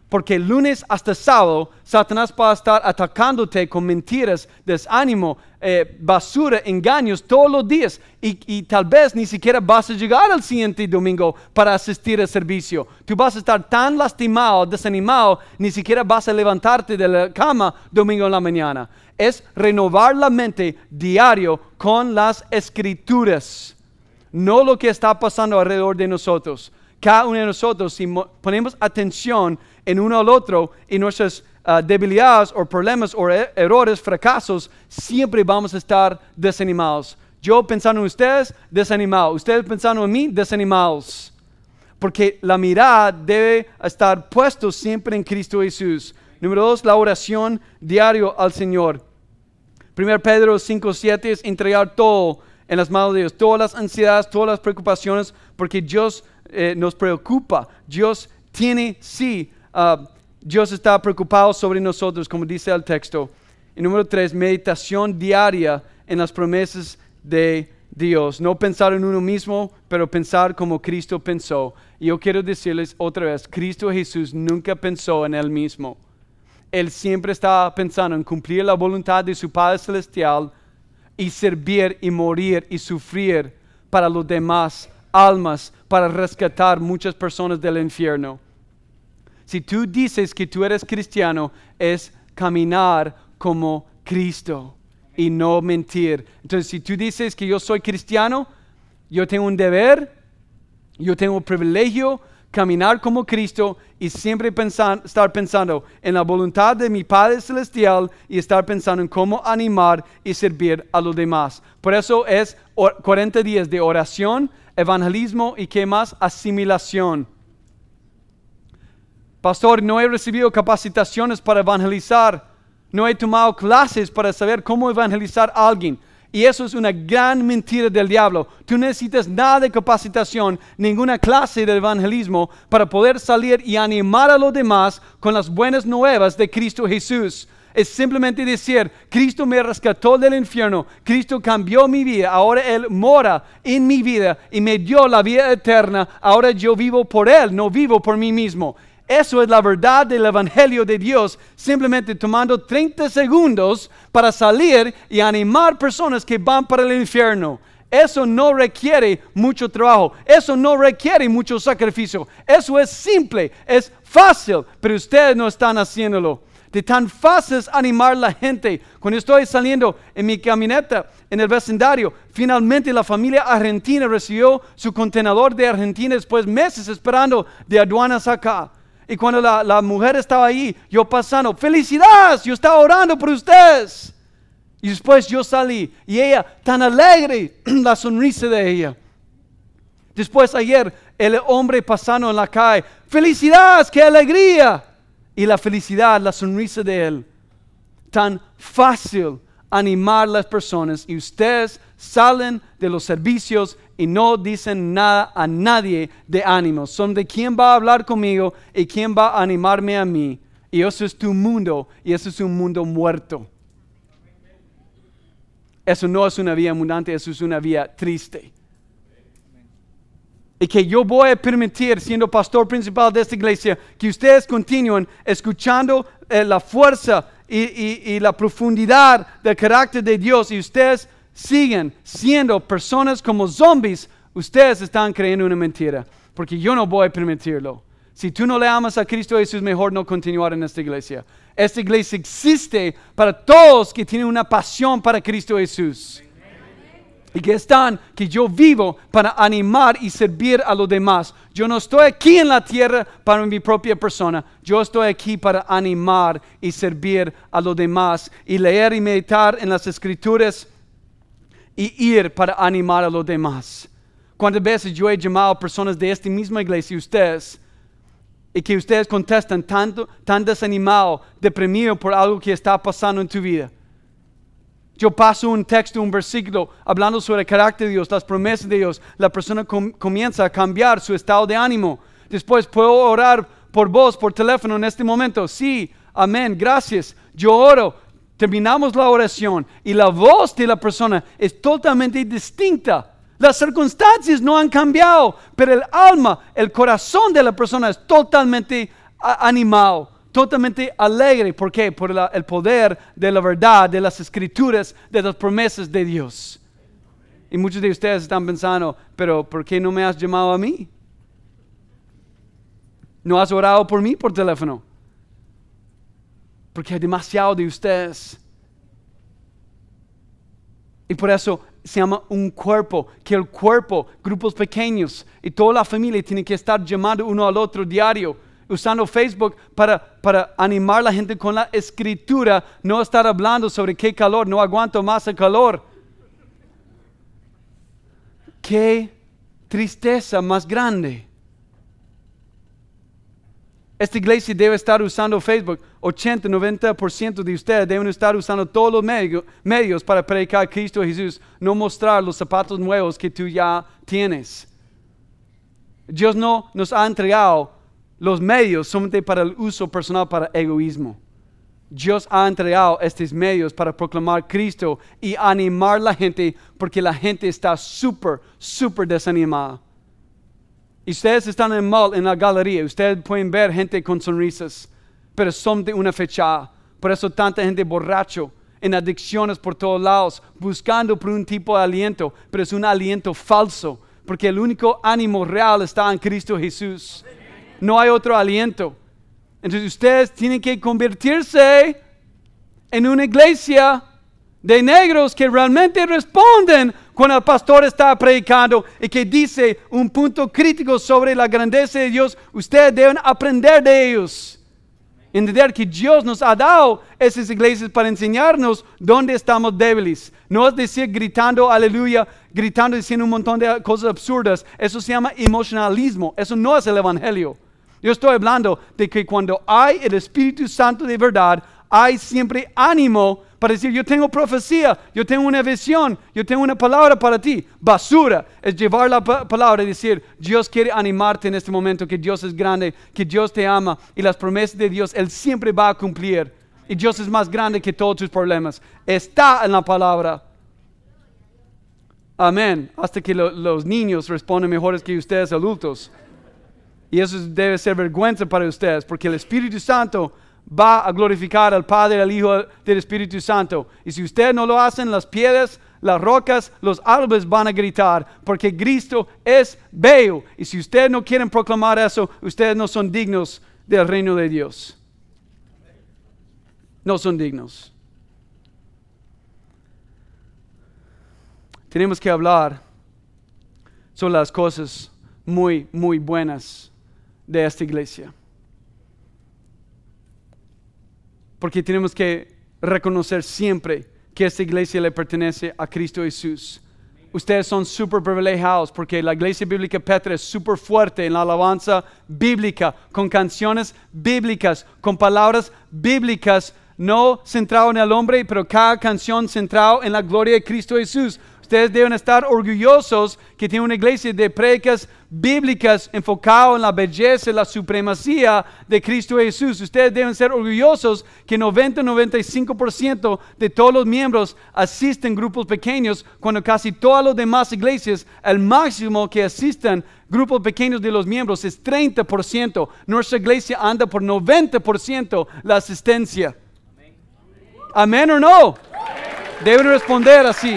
Porque lunes hasta sábado, Satanás va a estar atacándote con mentiras, desánimo, eh, basura, engaños todos los días. Y, y tal vez ni siquiera vas a llegar al siguiente domingo para asistir al servicio. Tú vas a estar tan lastimado, desanimado, ni siquiera vas a levantarte de la cama domingo en la mañana. Es renovar la mente diario con las escrituras. No lo que está pasando alrededor de nosotros. Cada uno de nosotros, si ponemos atención en uno al otro y nuestras uh, debilidades o problemas o er- errores, fracasos, siempre vamos a estar desanimados. Yo pensando en ustedes, desanimado. Ustedes pensando en mí, desanimados. Porque la mirada debe estar puesta siempre en Cristo Jesús. Número dos, la oración diario al Señor. primero Pedro cinco siete es entregar todo en las manos de Dios. Todas las ansiedades, todas las preocupaciones, porque Dios eh, nos preocupa. Dios tiene, sí, uh, Dios está preocupado sobre nosotros, como dice el texto. Y número tres, meditación diaria en las promesas de Dios. No pensar en uno mismo, pero pensar como Cristo pensó. Y yo quiero decirles otra vez, Cristo Jesús nunca pensó en Él mismo. Él siempre estaba pensando en cumplir la voluntad de su Padre Celestial y servir y morir y sufrir para los demás almas, para rescatar muchas personas del infierno. Si tú dices que tú eres cristiano, es caminar como Cristo y no mentir. Entonces, si tú dices que yo soy cristiano, yo tengo un deber, yo tengo un privilegio, caminar como Cristo y siempre pensar, estar pensando en la voluntad de mi Padre Celestial y estar pensando en cómo animar y servir a los demás. Por eso es cuarenta días de oración, evangelismo y ¿qué más? Asimilación. Pastor, no he recibido capacitaciones para evangelizar. No he tomado clases para saber cómo evangelizar a alguien. Y eso es una gran mentira del diablo. Tú no necesitas nada de capacitación, ninguna clase de evangelismo para poder salir y animar a los demás con las buenas nuevas de Cristo Jesús. Es simplemente decir, Cristo me rescató del infierno, Cristo cambió mi vida, ahora Él mora en mi vida y me dio la vida eterna, ahora yo vivo por Él, no vivo por mí mismo. Eso es la verdad del Evangelio de Dios, simplemente tomando treinta segundos para salir y animar personas que van para el infierno. Eso no requiere mucho trabajo, eso no requiere mucho sacrificio, eso es simple, es fácil, pero ustedes no están haciéndolo. De tan fácil es animar a la gente. Cuando estoy saliendo en mi camioneta en el vecindario, finalmente la familia argentina recibió su contenedor de Argentina después de meses esperando de aduanas acá. Y cuando la, la mujer estaba ahí, yo pasando, ¡felicidades! Yo estaba orando por ustedes. Y después yo salí y ella tan alegre, la sonrisa de ella. Después ayer, el hombre pasando en la calle, ¡felicidades! ¡Qué alegría! Y la felicidad, la sonrisa de él. Tan fácil animar a las personas y ustedes salen de los servicios y no dicen nada a nadie de ánimo. Son de quién va a hablar conmigo y quién va a animarme a mí. Y eso es tu mundo y eso es un mundo muerto. Eso no es una vida abundante, eso es una vida triste. Y que yo voy a permitir, siendo pastor principal de esta iglesia, que ustedes continúen escuchando eh, la fuerza y, y, y la profundidad del carácter de Dios y ustedes siguen siendo personas como zombies. Ustedes están creyendo una mentira, porque yo no voy a permitirlo. Si tú no le amas a Cristo Jesús, mejor no continuar en esta iglesia. Esta iglesia existe para todos que tienen una pasión para Cristo Jesús. Y que están, que yo vivo para animar y servir a los demás. Yo no estoy aquí en la tierra para mi propia persona. Yo estoy aquí para animar y servir a los demás. Y leer y meditar en las Escrituras y ir para animar a los demás. ¿Cuántas veces yo he llamado a personas de esta misma iglesia, ustedes, y que ustedes contestan tanto, tan desanimado, deprimido por algo que está pasando en tu vida? Yo paso un texto, un versículo, hablando sobre el carácter de Dios, las promesas de Dios. La persona com- comienza a cambiar su estado de ánimo. Después, ¿puedo orar por vos, por teléfono en este momento? Sí, amén, gracias. Yo oro. Terminamos la oración y la voz de la persona es totalmente distinta. Las circunstancias no han cambiado, pero el alma, el corazón de la persona es totalmente a- animado, totalmente alegre. ¿Por qué? Por la- el poder de la verdad, de las escrituras, de las promesas de Dios. Y muchos de ustedes están pensando, pero ¿por qué no me has llamado a mí? ¿No has orado por mí por teléfono? Porque hay demasiado de ustedes. Y por eso se llama un cuerpo, que el cuerpo, grupos pequeños y toda la familia tiene que estar llamando uno al otro diario, usando Facebook para, para animar a la gente con la escritura, no estar hablando sobre qué calor, no aguanto más el calor. Qué tristeza más grande. Esta iglesia debe estar usando Facebook. ochenta, noventa por ciento de ustedes deben estar usando todos los medio, medios para predicar a Cristo Jesús, no mostrar los zapatos nuevos que tú ya tienes. Dios no nos ha entregado los medios solamente para el uso personal, para egoísmo. Dios ha entregado estos medios para proclamar Cristo y animar a la gente, porque la gente está súper, súper desanimada. Y ustedes están en el mall, en la galería, ustedes pueden ver gente con sonrisas, pero son de una fechada. Por eso tanta gente borracho, en adicciones por todos lados, buscando por un tipo de aliento, pero es un aliento falso, porque el único ánimo real está en Cristo Jesús. No hay otro aliento. Entonces ustedes tienen que convertirse en una iglesia de negros que realmente responden cuando el pastor está predicando y que dice un punto crítico sobre la grandeza de Dios. Ustedes deben aprender de ellos. Entender que Dios nos ha dado esas iglesias para enseñarnos dónde estamos débiles. No es decir gritando aleluya, gritando diciendo un montón de cosas absurdas. Eso se llama emocionalismo. Eso no es el evangelio. Yo estoy hablando de que cuando hay el Espíritu Santo de verdad, hay siempre ánimo para decir, yo tengo profecía, yo tengo una visión, yo tengo una palabra para ti. Basura es llevar la pa- palabra y decir, Dios quiere animarte en este momento, que Dios es grande, que Dios te ama y las promesas de Dios, Él siempre va a cumplir. Y Dios es más grande que todos tus problemas. Está en la palabra. Amén. Hasta que lo, los niños responden mejores que ustedes adultos. Y eso debe ser vergüenza para ustedes, porque el Espíritu Santo va a glorificar al Padre, al Hijo, del Espíritu Santo. Y si ustedes no lo hacen, las piedras, las rocas, los árboles van a gritar, porque Cristo es bello. Y si ustedes no quieren proclamar eso, ustedes no son dignos del reino de Dios. No son dignos. Tenemos que hablar sobre las cosas muy, muy buenas de esta iglesia. Porque tenemos que reconocer siempre que esta iglesia le pertenece a Cristo Jesús. Ustedes son súper privilegiados porque la iglesia bíblica Petra es súper fuerte en la alabanza bíblica, con canciones bíblicas, con palabras bíblicas, no centrado en el hombre, pero cada canción centrado en la gloria de Cristo Jesús. Ustedes deben estar orgullosos que tienen una iglesia de prédicas bíblicas enfocado en la belleza y la supremacía de Cristo Jesús. Ustedes deben ser orgullosos que noventa a noventa y cinco por ciento de todos los miembros asisten a grupos pequeños, cuando casi todas las demás iglesias, el máximo que asisten grupos pequeños de los miembros es treinta por ciento. Nuestra iglesia anda por noventa por ciento la asistencia. ¿Amén o no? Deben responder así.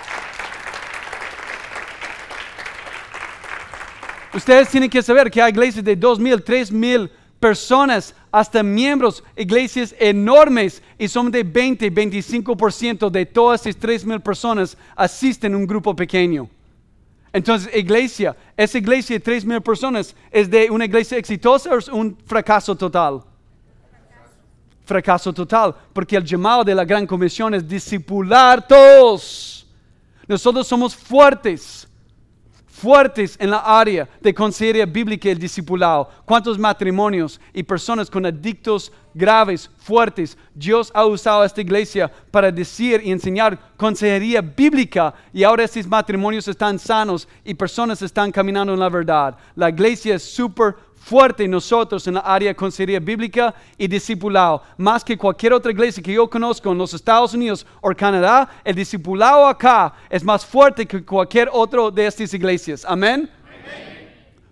Ustedes tienen que saber que hay iglesias de dos mil, tres mil personas, hasta miembros, iglesias enormes, y son de veinte, veinticinco por ciento de todas esas tres mil personas asisten a un grupo pequeño. Entonces, iglesia, esa iglesia de tres mil personas, ¿es de una iglesia exitosa o es un fracaso total? Fracaso total, porque el llamado de la Gran Comisión es discipular todos. Nosotros somos fuertes. Fuertes en la área de consejería bíblica y el discipulado. ¿Cuántos matrimonios y personas con adictos graves, fuertes, Dios ha usado esta iglesia para decir y enseñar consejería bíblica, y ahora estos matrimonios están sanos y personas están caminando en la verdad? La iglesia es súper fuerte nosotros en la área de consejería bíblica y discipulado, más que cualquier otra iglesia que yo conozco en los Estados Unidos o Canadá. El discipulado acá es más fuerte que cualquier otro de estas iglesias. Amén.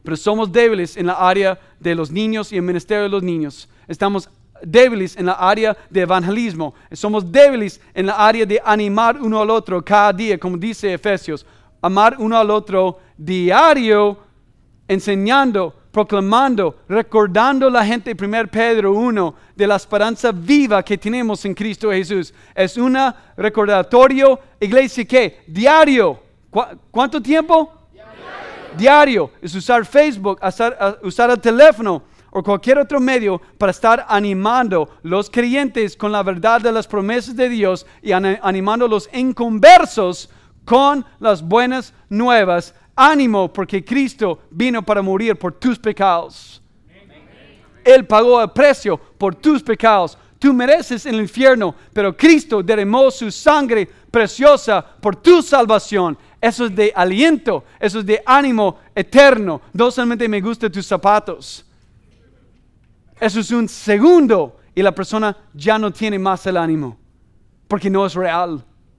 pero somos débiles en la área de los niños y el ministerio de los niños. Estamos débiles en la área de evangelismo. Somos débiles en la área de animar uno al otro cada día, como dice Efesios. Amar uno al otro diario, enseñando, proclamando, recordando a la gente de primera Pedro uno de la esperanza viva que tenemos en Cristo Jesús. Es un recordatorio, iglesia, ¿qué? Diario. ¿Cu ¿Cuánto tiempo? Diario. Diario. Es usar Facebook, usar, usar el teléfono o cualquier otro medio para estar animando los creyentes con la verdad de las promesas de Dios y animando a los inconversos con las buenas nuevas. Ánimo, porque Cristo vino para morir por tus pecados. Él pagó el precio por tus pecados. Tú mereces el infierno, pero Cristo derramó su sangre preciosa por tu salvación. Eso es de aliento, eso es de ánimo eterno. No solamente me gustan tus zapatos. Eso es un segundo y la persona ya no tiene más el ánimo, porque no es real.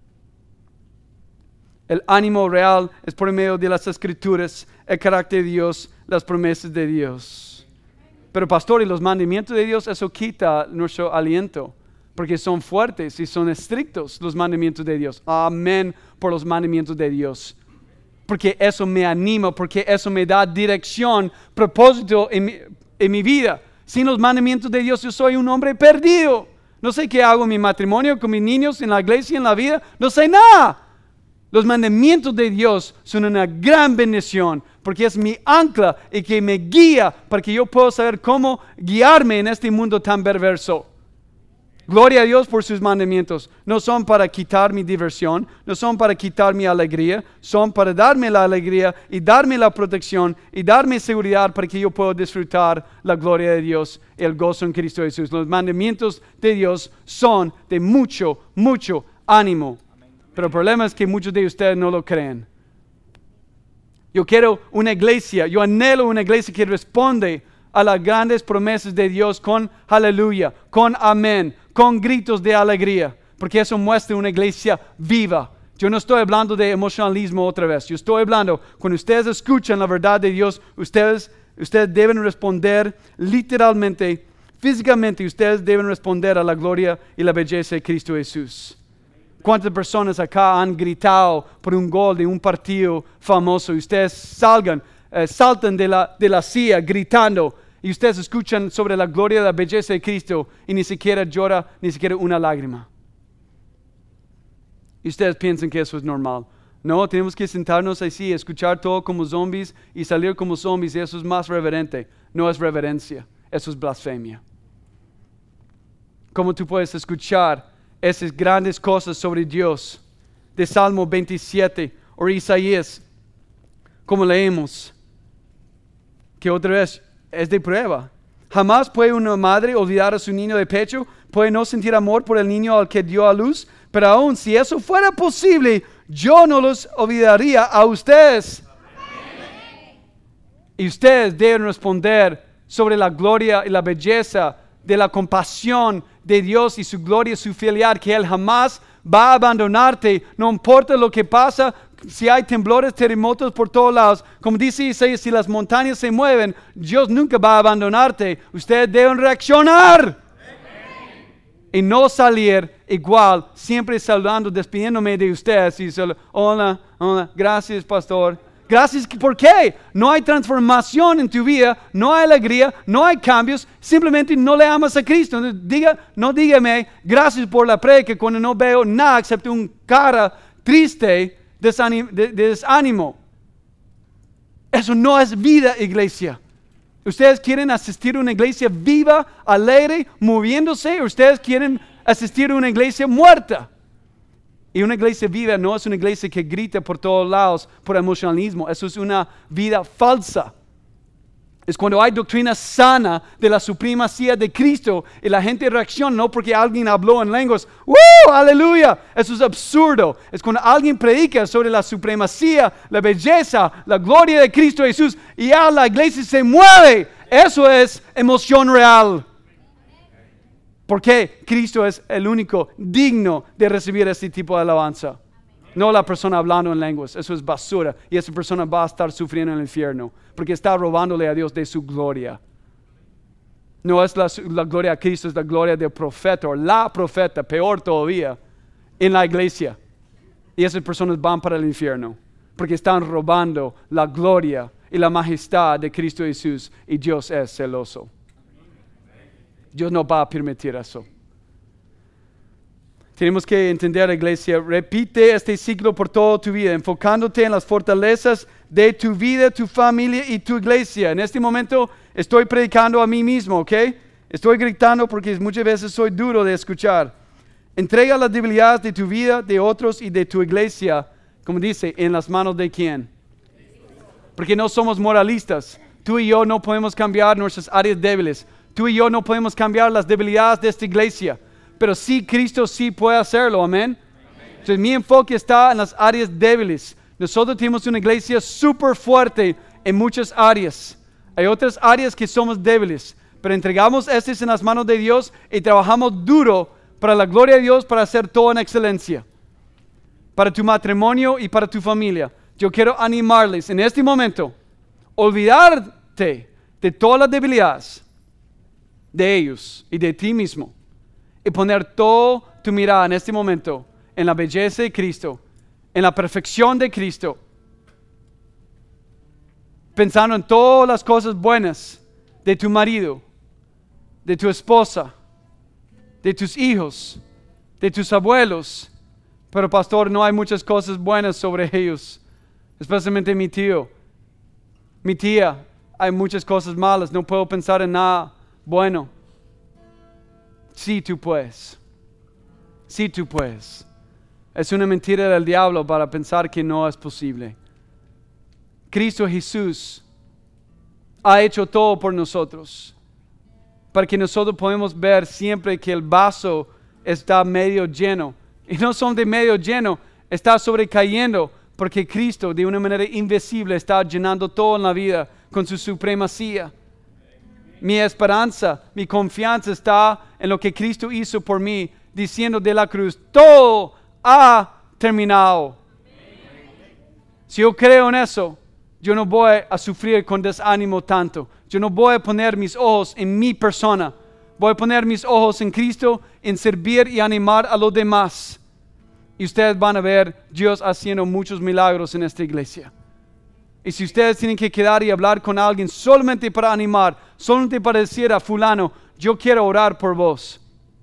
El ánimo real es por medio de las escrituras, el carácter de Dios, las promesas de Dios. Pero pastor, y los mandamientos de Dios, eso quita nuestro aliento, porque son fuertes y son estrictos los mandamientos de Dios. Amén por los mandamientos de Dios. Porque eso me anima, porque eso me da dirección, propósito en mi, en mi vida. Sin los mandamientos de Dios yo soy un hombre perdido. No sé qué hago en mi matrimonio, con mis niños, en la iglesia, en la vida. No sé nada. Los mandamientos de Dios son una gran bendición porque es mi ancla y que me guía para que yo pueda saber cómo guiarme en este mundo tan perverso. Gloria a Dios por sus mandamientos. No son para quitar mi diversión, no son para quitar mi alegría, son para darme la alegría y darme la protección y darme seguridad para que yo pueda disfrutar la gloria de Dios y el gozo en Cristo Jesús. Los mandamientos de Dios son de mucho, mucho ánimo. Pero el problema es que muchos de ustedes no lo creen. Yo quiero una iglesia, yo anhelo una iglesia que responde a las grandes promesas de Dios con aleluya, con amén, con gritos de alegría, porque eso muestra una iglesia viva. Yo no estoy hablando de emocionalismo otra vez, yo estoy hablando, cuando ustedes escuchan la verdad de Dios, ustedes, ustedes deben responder literalmente, físicamente, ustedes deben responder a la gloria y la belleza de Cristo Jesús. ¿Cuántas personas acá han gritado por un gol de un partido famoso? Y ustedes salgan, eh, saltan de la, de la silla gritando y ustedes escuchan sobre la gloria y la belleza de Cristo y ni siquiera llora, ni siquiera una lágrima. Y ustedes piensan que eso es normal. No, tenemos que sentarnos así, escuchar todo como zombies y salir como zombies y eso es más reverente. No es reverencia, eso es blasfemia. ¿Cómo tú puedes escuchar esas grandes cosas sobre Dios de Salmo veintisiete o Isaías, como leemos, que otra vez es de prueba? Jamás puede una madre olvidar a su niño de pecho, puede no sentir amor por el niño al que dio a luz, pero aún si eso fuera posible, yo no los olvidaría a ustedes. Amén. Y ustedes deben responder sobre la gloria y la belleza de la compasión de Dios y su gloria y su fidelidad, que Él jamás va a abandonarte, no importa lo que pasa, si hay temblores, terremotos por todos lados, como dice Isaías, si las montañas se mueven, Dios nunca va a abandonarte. Ustedes deben reaccionar. Amén. Y no salir igual, siempre saludando, despidiéndome de ustedes y solo, hola, hola, gracias pastor. Gracias, ¿por qué? No hay transformación en tu vida, no hay alegría, no hay cambios, simplemente no le amas a Cristo. Diga, no dígame, gracias por la predica cuando no veo nada excepto un cara triste de desánimo. Eso no es vida, iglesia. ¿Ustedes quieren asistir a una iglesia viva, alegre, moviéndose? ¿O ustedes quieren asistir a una iglesia muerta? Y una iglesia viva no es una iglesia que grita por todos lados por emocionalismo. Eso es una vida falsa. Es cuando hay doctrina sana de la supremacía de Cristo y la gente reacciona no porque alguien habló en lenguas. ¡Uh! ¡Aleluya! Eso es absurdo. Es cuando alguien predica sobre la supremacía, la belleza, la gloria de Cristo Jesús y ya la iglesia se mueve. Eso es emoción real. Porque Cristo es el único digno de recibir este tipo de alabanza. No la persona hablando en lenguas, eso es basura. Y esa persona va a estar sufriendo en el infierno, porque está robándole a Dios de su gloria. No es la, la gloria a Cristo, es la gloria del profeta, o la profeta, peor todavía, en la iglesia. Y esas personas van para el infierno, porque están robando la gloria y la majestad de Cristo Jesús, y Dios es celoso. Dios no va a permitir eso. Tenemos que entender, iglesia, repite este ciclo por toda tu vida, enfocándote en las fortalezas de tu vida, tu familia y tu iglesia. En este momento estoy predicando a mí mismo, ¿ok? Estoy gritando porque muchas veces soy duro de escuchar. Entrega las debilidades de tu vida, de otros y de tu iglesia, como dice, en las manos de quién. Porque no somos moralistas. Tú y yo no podemos cambiar nuestras áreas débiles. Tú y yo no podemos cambiar las debilidades de esta iglesia. Pero sí, Cristo sí puede hacerlo, amén. Entonces mi enfoque está en las áreas débiles. Nosotros tenemos una iglesia súper fuerte en muchas áreas. Hay otras áreas que somos débiles, pero entregamos estas en las manos de Dios y trabajamos duro para la gloria de Dios, para hacer todo en excelencia. Para tu matrimonio y para tu familia. Yo quiero animarles en este momento, olvidarte de todas las debilidades de ellos y de ti mismo. Y poner toda tu mirada en este momento en la belleza de Cristo, en la perfección de Cristo. Pensando en todas las cosas buenas de tu marido, de tu esposa, de tus hijos, de tus abuelos. Pero pastor, no hay muchas cosas buenas sobre ellos, especialmente mi tío, mi tía. Hay muchas cosas malas, no puedo pensar en nada bueno. Sí, tú puedes. Sí, tú puedes. Es una mentira del diablo para pensar que no es posible. Cristo Jesús ha hecho todo por nosotros, para que nosotros podamos ver siempre que el vaso está medio lleno. Y no son de medio lleno, está sobrecayendo, porque Cristo de una manera invisible está llenando todo en la vida con su supremacía. Mi esperanza, mi confianza está en lo que Cristo hizo por mí, diciendo de la cruz, todo ha terminado. Si yo creo en eso, yo no voy a sufrir con desánimo tanto. Yo no voy a poner mis ojos en mi persona. Voy a poner mis ojos en Cristo, en servir y animar a los demás. Y ustedes van a ver Dios haciendo muchos milagros en esta iglesia. Y si ustedes tienen que quedar y hablar con alguien solamente para animar, solamente para decir a fulano, yo quiero orar por vos.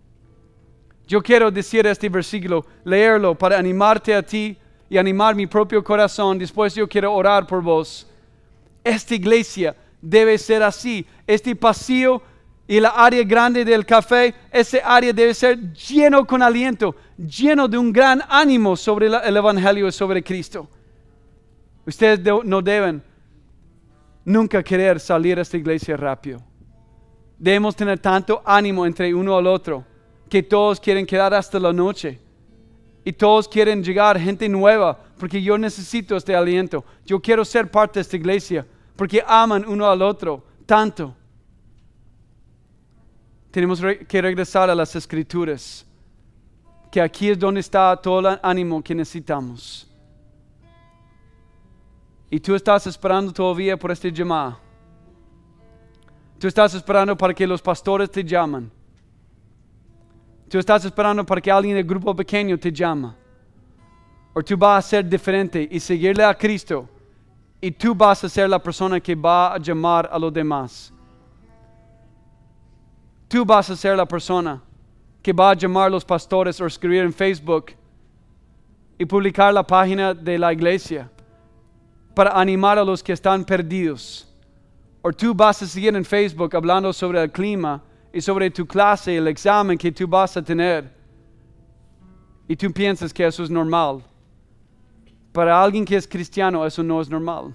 Yo quiero decir este versículo, leerlo para animarte a ti y animar mi propio corazón. Después yo quiero orar por vos. Esta iglesia debe ser así. Este pasillo y la área grande del café, ese área debe ser lleno con aliento, lleno de un gran ánimo sobre el evangelio y sobre Cristo. Ustedes de, no deben nunca querer salir de esta iglesia rápido. Debemos tener tanto ánimo entre uno al otro que todos quieren quedar hasta la noche. Y todos quieren llegar, gente nueva, porque yo necesito este aliento. Yo quiero ser parte de esta iglesia, porque aman uno al otro tanto. Tenemos re- que regresar a las Escrituras, que aquí es donde está todo el ánimo que necesitamos. Y tú estás esperando todavía por este llamado. Tú estás esperando para que los pastores te llamen. Tú estás esperando para que alguien del grupo pequeño te llame. O tú vas a ser diferente y seguirle a Cristo. Y tú vas a ser la persona que va a llamar a los demás. Tú vas a ser la persona que va a llamar a los pastores o escribir en Facebook y publicar la página de la iglesia para animar a los que están perdidos. O tú vas a seguir en Facebook hablando sobre el clima y sobre tu clase, el examen que tú vas a tener. Y tú piensas que eso es normal. Para alguien que es cristiano, eso no es normal.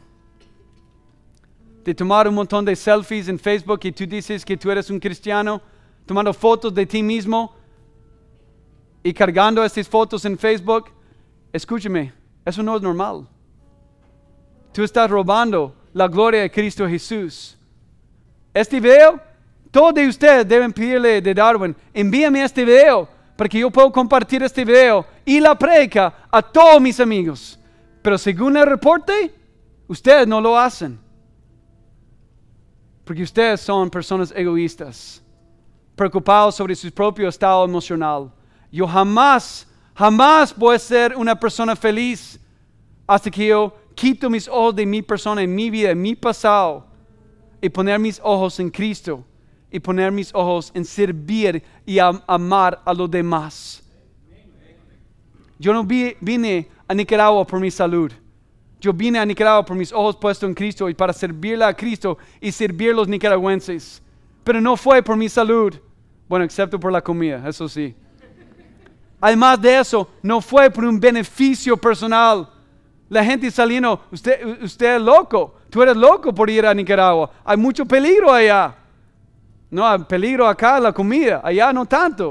De tomar un montón de selfies en Facebook y tú dices que tú eres un cristiano, tomando fotos de ti mismo y cargando estas fotos en Facebook. Escúchame, eso no es normal. Tú estás robando la gloria de Cristo Jesús. Este video, todos de ustedes deben pedirle de Darwin, envíame este video para que yo pueda compartir este video y la predica a todos mis amigos. Pero según el reporte, ustedes no lo hacen. Porque ustedes son personas egoístas, preocupados sobre su propio estado emocional. Yo jamás, jamás voy a ser una persona feliz hasta que yo quito mis ojos de mi persona, en mi vida, en mi pasado, y poner mis ojos en Cristo, y poner mis ojos en servir y am- amar a los demás. Yo no vi- vine a Nicaragua por mi salud. Yo vine a Nicaragua por mis ojos puestos en Cristo y para servirle a Cristo y servir a los nicaragüenses. Pero no fue por mi salud. Bueno, excepto por la comida, eso sí. Además de eso, no fue por un beneficio personal. La gente saliendo, usted, usted es loco. Tú eres loco por ir a Nicaragua. Hay mucho peligro allá. No, hay peligro acá, la comida. Allá no tanto.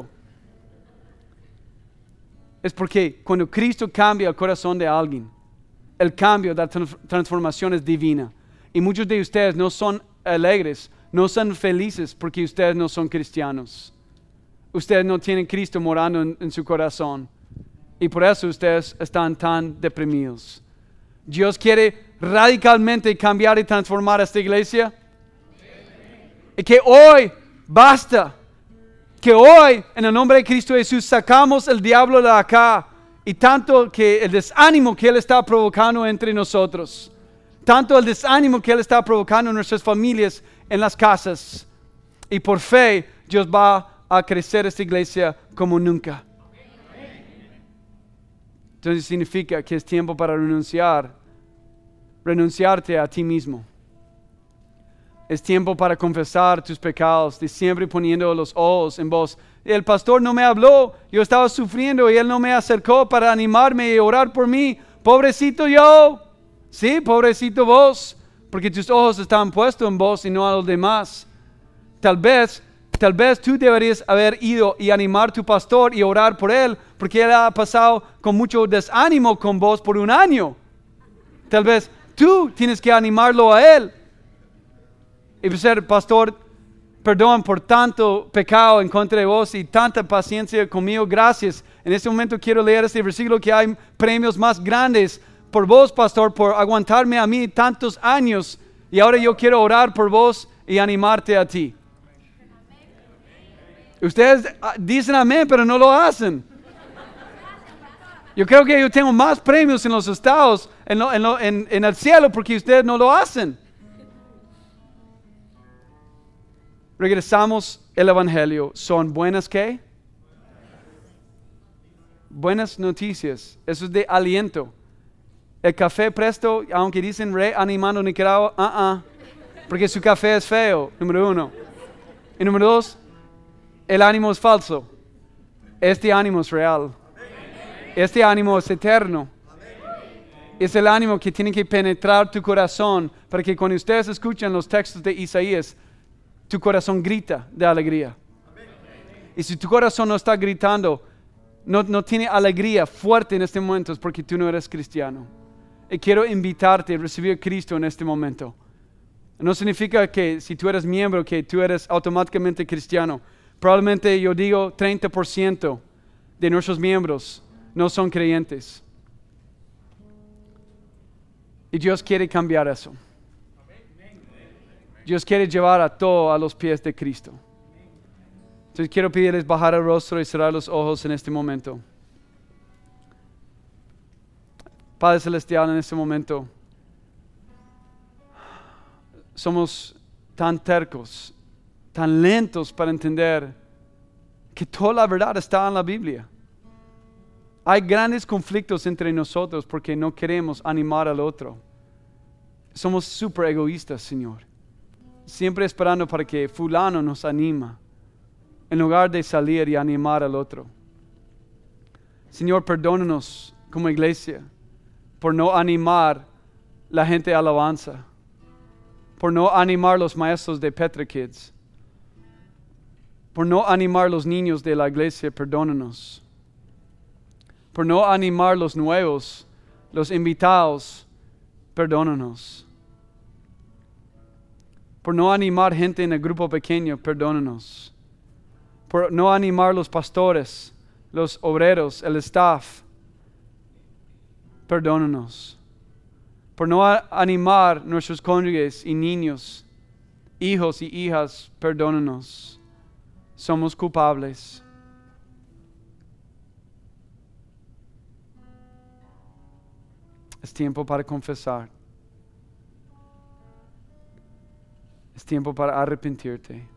Es porque cuando Cristo cambia el corazón de alguien, el cambio, la transformación es divina. Y muchos de ustedes no son alegres, no son felices porque ustedes no son cristianos. Ustedes no tienen Cristo morando en, en su corazón. Y por eso ustedes están tan deprimidos. Dios quiere radicalmente cambiar y transformar esta iglesia. Y que hoy basta. Que hoy, en el nombre de Cristo Jesús, sacamos el diablo de acá. Y tanto que el desánimo que Él está provocando entre nosotros. Tanto el desánimo que Él está provocando en nuestras familias, en las casas. Y por fe, Dios va a crecer esta iglesia como nunca. Entonces significa que es tiempo para renunciar. Renunciarte a ti mismo. Es tiempo para confesar tus pecados, de siempre poniendo los ojos en vos. El pastor no me habló, yo estaba sufriendo y él no me acercó para animarme y orar por mí. Pobrecito yo, sí, pobrecito vos, porque tus ojos estaban puestos en vos y no a los demás. Tal vez, tal vez tú deberías haber ido y animar a tu pastor y orar por él, porque él ha pasado con mucho desánimo con vos por un año. Tal vez tú tienes que animarlo a él. Y ser pastor, perdón por tanto pecado en contra de vos y tanta paciencia conmigo, gracias. En este momento quiero leer este versículo que hay premios más grandes por vos, pastor, por aguantarme a mí tantos años. Y ahora yo quiero orar por vos y animarte a ti. Ustedes dicen amén, pero no lo hacen. Yo creo que yo tengo más premios en los estados, en, lo, en, lo, en, en el cielo, porque ustedes no lo hacen. Regresamos el evangelio. ¿Son buenas qué? Buenas noticias. Eso es de aliento. El café presto, aunque dicen reanimando Nicaragua, uh-uh, porque su café es feo, número uno. Y número dos, el ánimo es falso. Este ánimo es real. Este ánimo es eterno. Es el ánimo que tiene que penetrar tu corazón para que cuando ustedes escuchan los textos de Isaías, tu corazón grita de alegría. Y si tu corazón no está gritando, no, no tiene alegría fuerte en este momento, es porque tú no eres cristiano. Y quiero invitarte a recibir a Cristo en este momento. No significa que si tú eres miembro, que tú eres automáticamente cristiano. Probablemente yo digo treinta por ciento de nuestros miembros no son creyentes. Y Dios quiere cambiar eso. Dios quiere llevar a todo a los pies de Cristo. Entonces quiero pedirles bajar el rostro y cerrar los ojos en este momento. Padre Celestial, en este momento somos tan tercos, tan lentos para entender que toda la verdad está en la Biblia. Hay grandes conflictos entre nosotros porque no queremos animar al otro. Somos súper egoístas, Señor. Siempre esperando para que fulano nos anima, en lugar de salir y animar al otro. Señor, perdónanos como iglesia por no animar la gente de alabanza, por no animar los maestros de Petra Kids, por no animar los niños de la iglesia, perdónanos. Por no animar los nuevos, los invitados, perdónanos. Por no animar gente en el grupo pequeño, perdónanos. Por no animar los pastores, los obreros, el staff. Perdónanos por no animar nuestros cónyuges y niños, hijos y hijas. Perdónanos. Somos culpables. Es tiempo para confesar. Es tiempo para arrepentirte.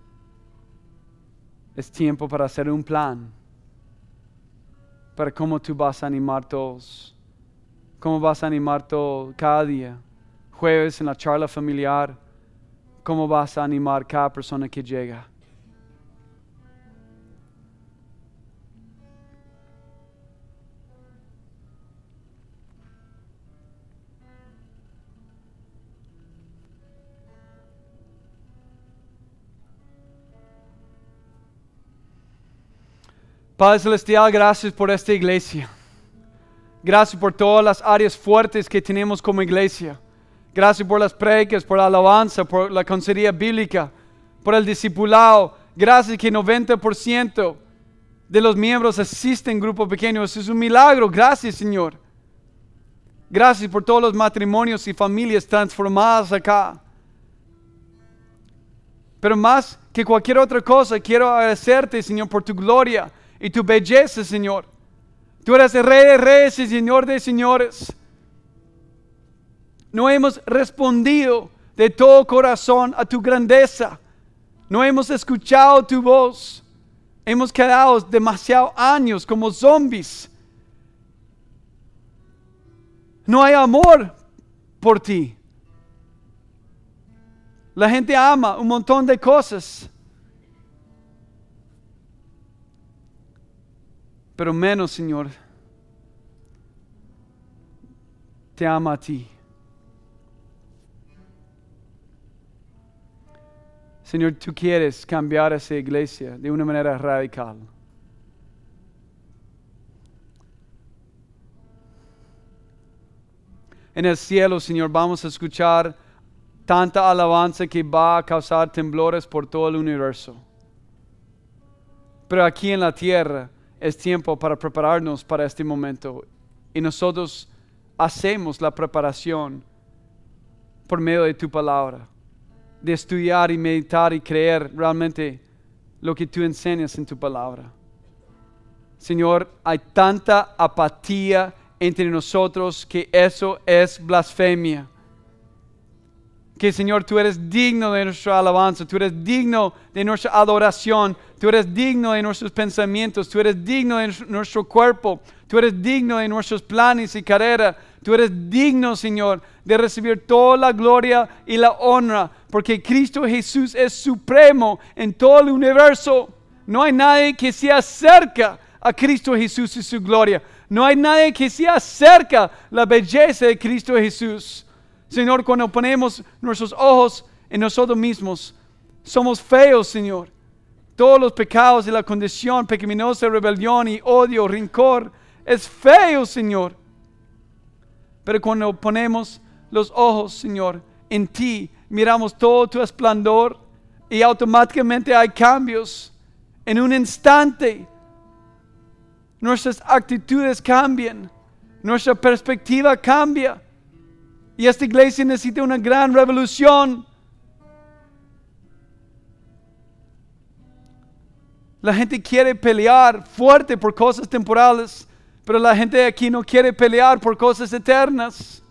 Es tiempo para hacer un plan para cómo tú vas a animar a todos. Cómo vas a animar todo cada día. Jueves en la charla familiar. Cómo vas a animar cada persona que llega. Padre Celestial, gracias por esta iglesia. Gracias por todas las áreas fuertes que tenemos como iglesia. Gracias por las predicas, por la alabanza, por la consejería bíblica, por el discipulado. Gracias que noventa por ciento de los miembros asisten en grupos pequeños. Es un milagro. Gracias, Señor. Gracias por todos los matrimonios y familias transformadas acá. Pero más que cualquier otra cosa, quiero agradecerte, Señor, por tu gloria y tu belleza, Señor. Tú eres el Rey de Reyes y Señor de Señores. No hemos respondido de todo corazón a tu grandeza. No hemos escuchado tu voz. Hemos quedado demasiados años como zombies. No hay amor por ti. La gente ama un montón de cosas, pero menos, Señor, te ama a ti. Señor, tú quieres cambiar esa iglesia de una manera radical. En el cielo, Señor, vamos a escuchar tanta alabanza que va a causar temblores por todo el universo. Pero aquí en la tierra es tiempo para prepararnos para este momento. Y nosotros hacemos la preparación por medio de tu palabra. De estudiar y meditar y creer realmente lo que tú enseñas en tu palabra. Señor, hay tanta apatía entre nosotros que eso es blasfemia. Que Señor, tú eres digno de nuestra alabanza, tú eres digno de nuestra adoración, tú eres digno de nuestros pensamientos, tú eres digno de nuestro cuerpo, tú eres digno de nuestros planes y carrera, tú eres digno, Señor, de recibir toda la gloria y la honra, porque Cristo Jesús es supremo en todo el universo. No hay nadie que se acerca a Cristo Jesús y su gloria. No hay nadie que se acerca a la belleza de Cristo Jesús. Señor, cuando ponemos nuestros ojos en nosotros mismos, somos feos, Señor. Todos los pecados de la condición pecaminosa, rebelión y odio, rencor, es feo, Señor. Pero cuando ponemos los ojos, Señor, en ti, miramos todo tu esplendor y automáticamente hay cambios. En un instante, nuestras actitudes cambian, nuestra perspectiva cambia. Y esta iglesia necesita una gran revolución. La gente quiere pelear fuerte por cosas temporales, pero la gente de aquí no quiere pelear por cosas eternas.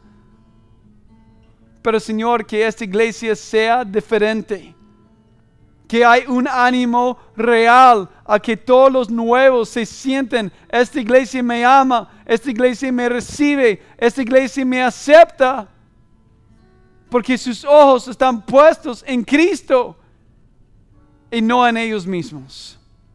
Pero Señor, que esta iglesia sea diferente. Que hay un ánimo real a que todos los nuevos se sienten, esta iglesia me ama, esta iglesia me recibe, esta iglesia me acepta. Porque sus ojos están puestos en Cristo y no en ellos mismos.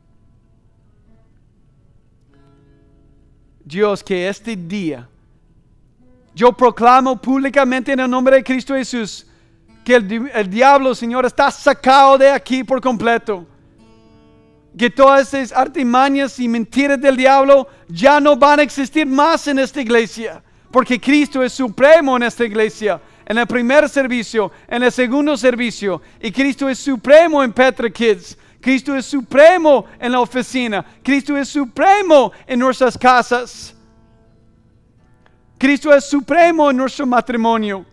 Dios, que este día yo proclamo públicamente en el nombre de Cristo Jesús que el, el diablo, Señor, está sacado de aquí por completo. Que todas esas artimañas y mentiras del diablo ya no van a existir más en esta iglesia. Porque Cristo es supremo en esta iglesia. En el primer servicio, en el segundo servicio. Y Cristo es supremo en Petra Kids. Cristo es supremo en la oficina. Cristo es supremo en nuestras casas. Cristo es supremo en nuestro matrimonio.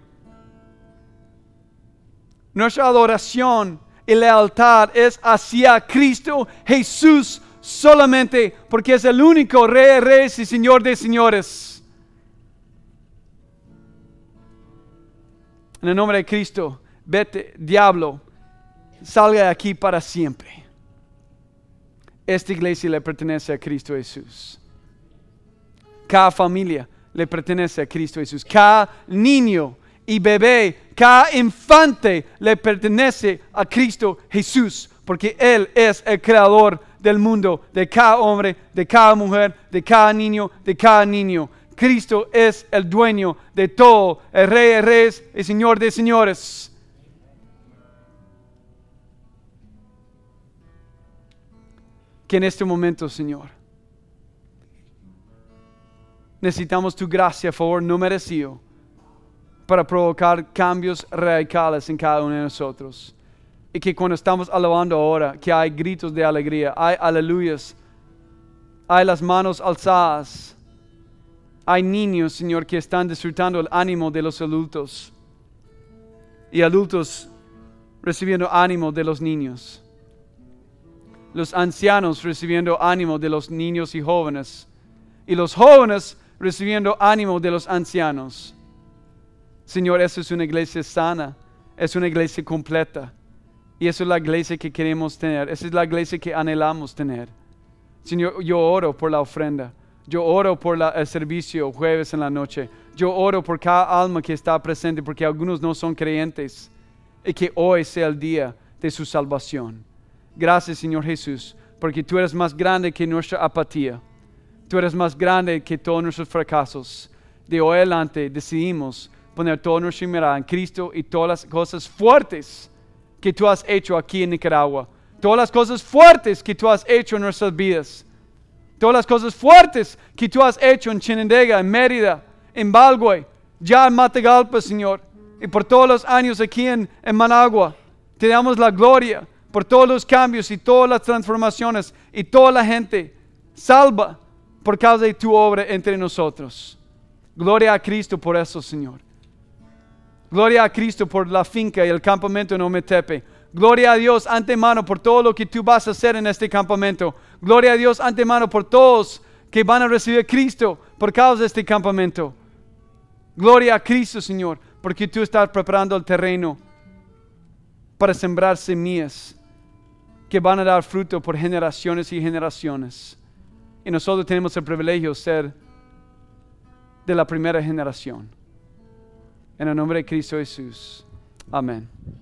Nuestra adoración y lealtad es hacia Cristo Jesús solamente, porque es el único Rey de Reyes y Señor de Señores. En el nombre de Cristo, vete, diablo, salga de aquí para siempre. Esta iglesia le pertenece a Cristo Jesús. Cada familia le pertenece a Cristo Jesús. Cada niño y bebé, cada infante le pertenece a Cristo Jesús, porque Él es el creador del mundo, de cada hombre, de cada mujer, de cada niño, de cada niño. Cristo es el dueño de todo, el Rey de Reyes y Señor de Señores. Que en este momento, Señor, necesitamos tu gracia, favor no merecido, para provocar cambios radicales en cada uno de nosotros. Y que cuando estamos alabando ahora, que hay gritos de alegría, hay aleluyas, hay las manos alzadas, hay niños, Señor, que están disfrutando el ánimo de los adultos, y adultos recibiendo ánimo de los niños, los ancianos recibiendo ánimo de los niños y jóvenes, y los jóvenes recibiendo ánimo de los ancianos. Señor, esa es una iglesia sana, es una iglesia completa. Y esa es la iglesia que queremos tener, esa es la iglesia que anhelamos tener. Señor, yo oro por la ofrenda, yo oro por la, el servicio jueves en la noche, yo oro por cada alma que está presente, porque algunos no son creyentes, y que hoy sea el día de su salvación. Gracias, Señor Jesús, porque tú eres más grande que nuestra apatía, tú eres más grande que todos nuestros fracasos. De hoy adelante decidimos poner toda nuestra mirada en Cristo y todas las cosas fuertes que tú has hecho aquí en Nicaragua, todas las cosas fuertes que tú has hecho en nuestras vidas, todas las cosas fuertes que tú has hecho en Chinandega, en Mérida, en Balgüey, ya en Matagalpa, Señor, y por todos los años aquí en, en Managua. Te damos la gloria por todos los cambios y todas las transformaciones y toda la gente salva por causa de tu obra entre nosotros. Gloria a Cristo por eso, Señor. Gloria a Cristo por la finca y el campamento en Ometepe. Gloria a Dios antemano por todo lo que tú vas a hacer en este campamento. Gloria a Dios antemano por todos que van a recibir a Cristo por causa de este campamento. Gloria a Cristo, Señor, porque tú estás preparando el terreno para sembrar semillas que van a dar fruto por generaciones y generaciones. Y nosotros tenemos el privilegio de ser de la primera generación. En el nombre de Cristo Jesús. Amén.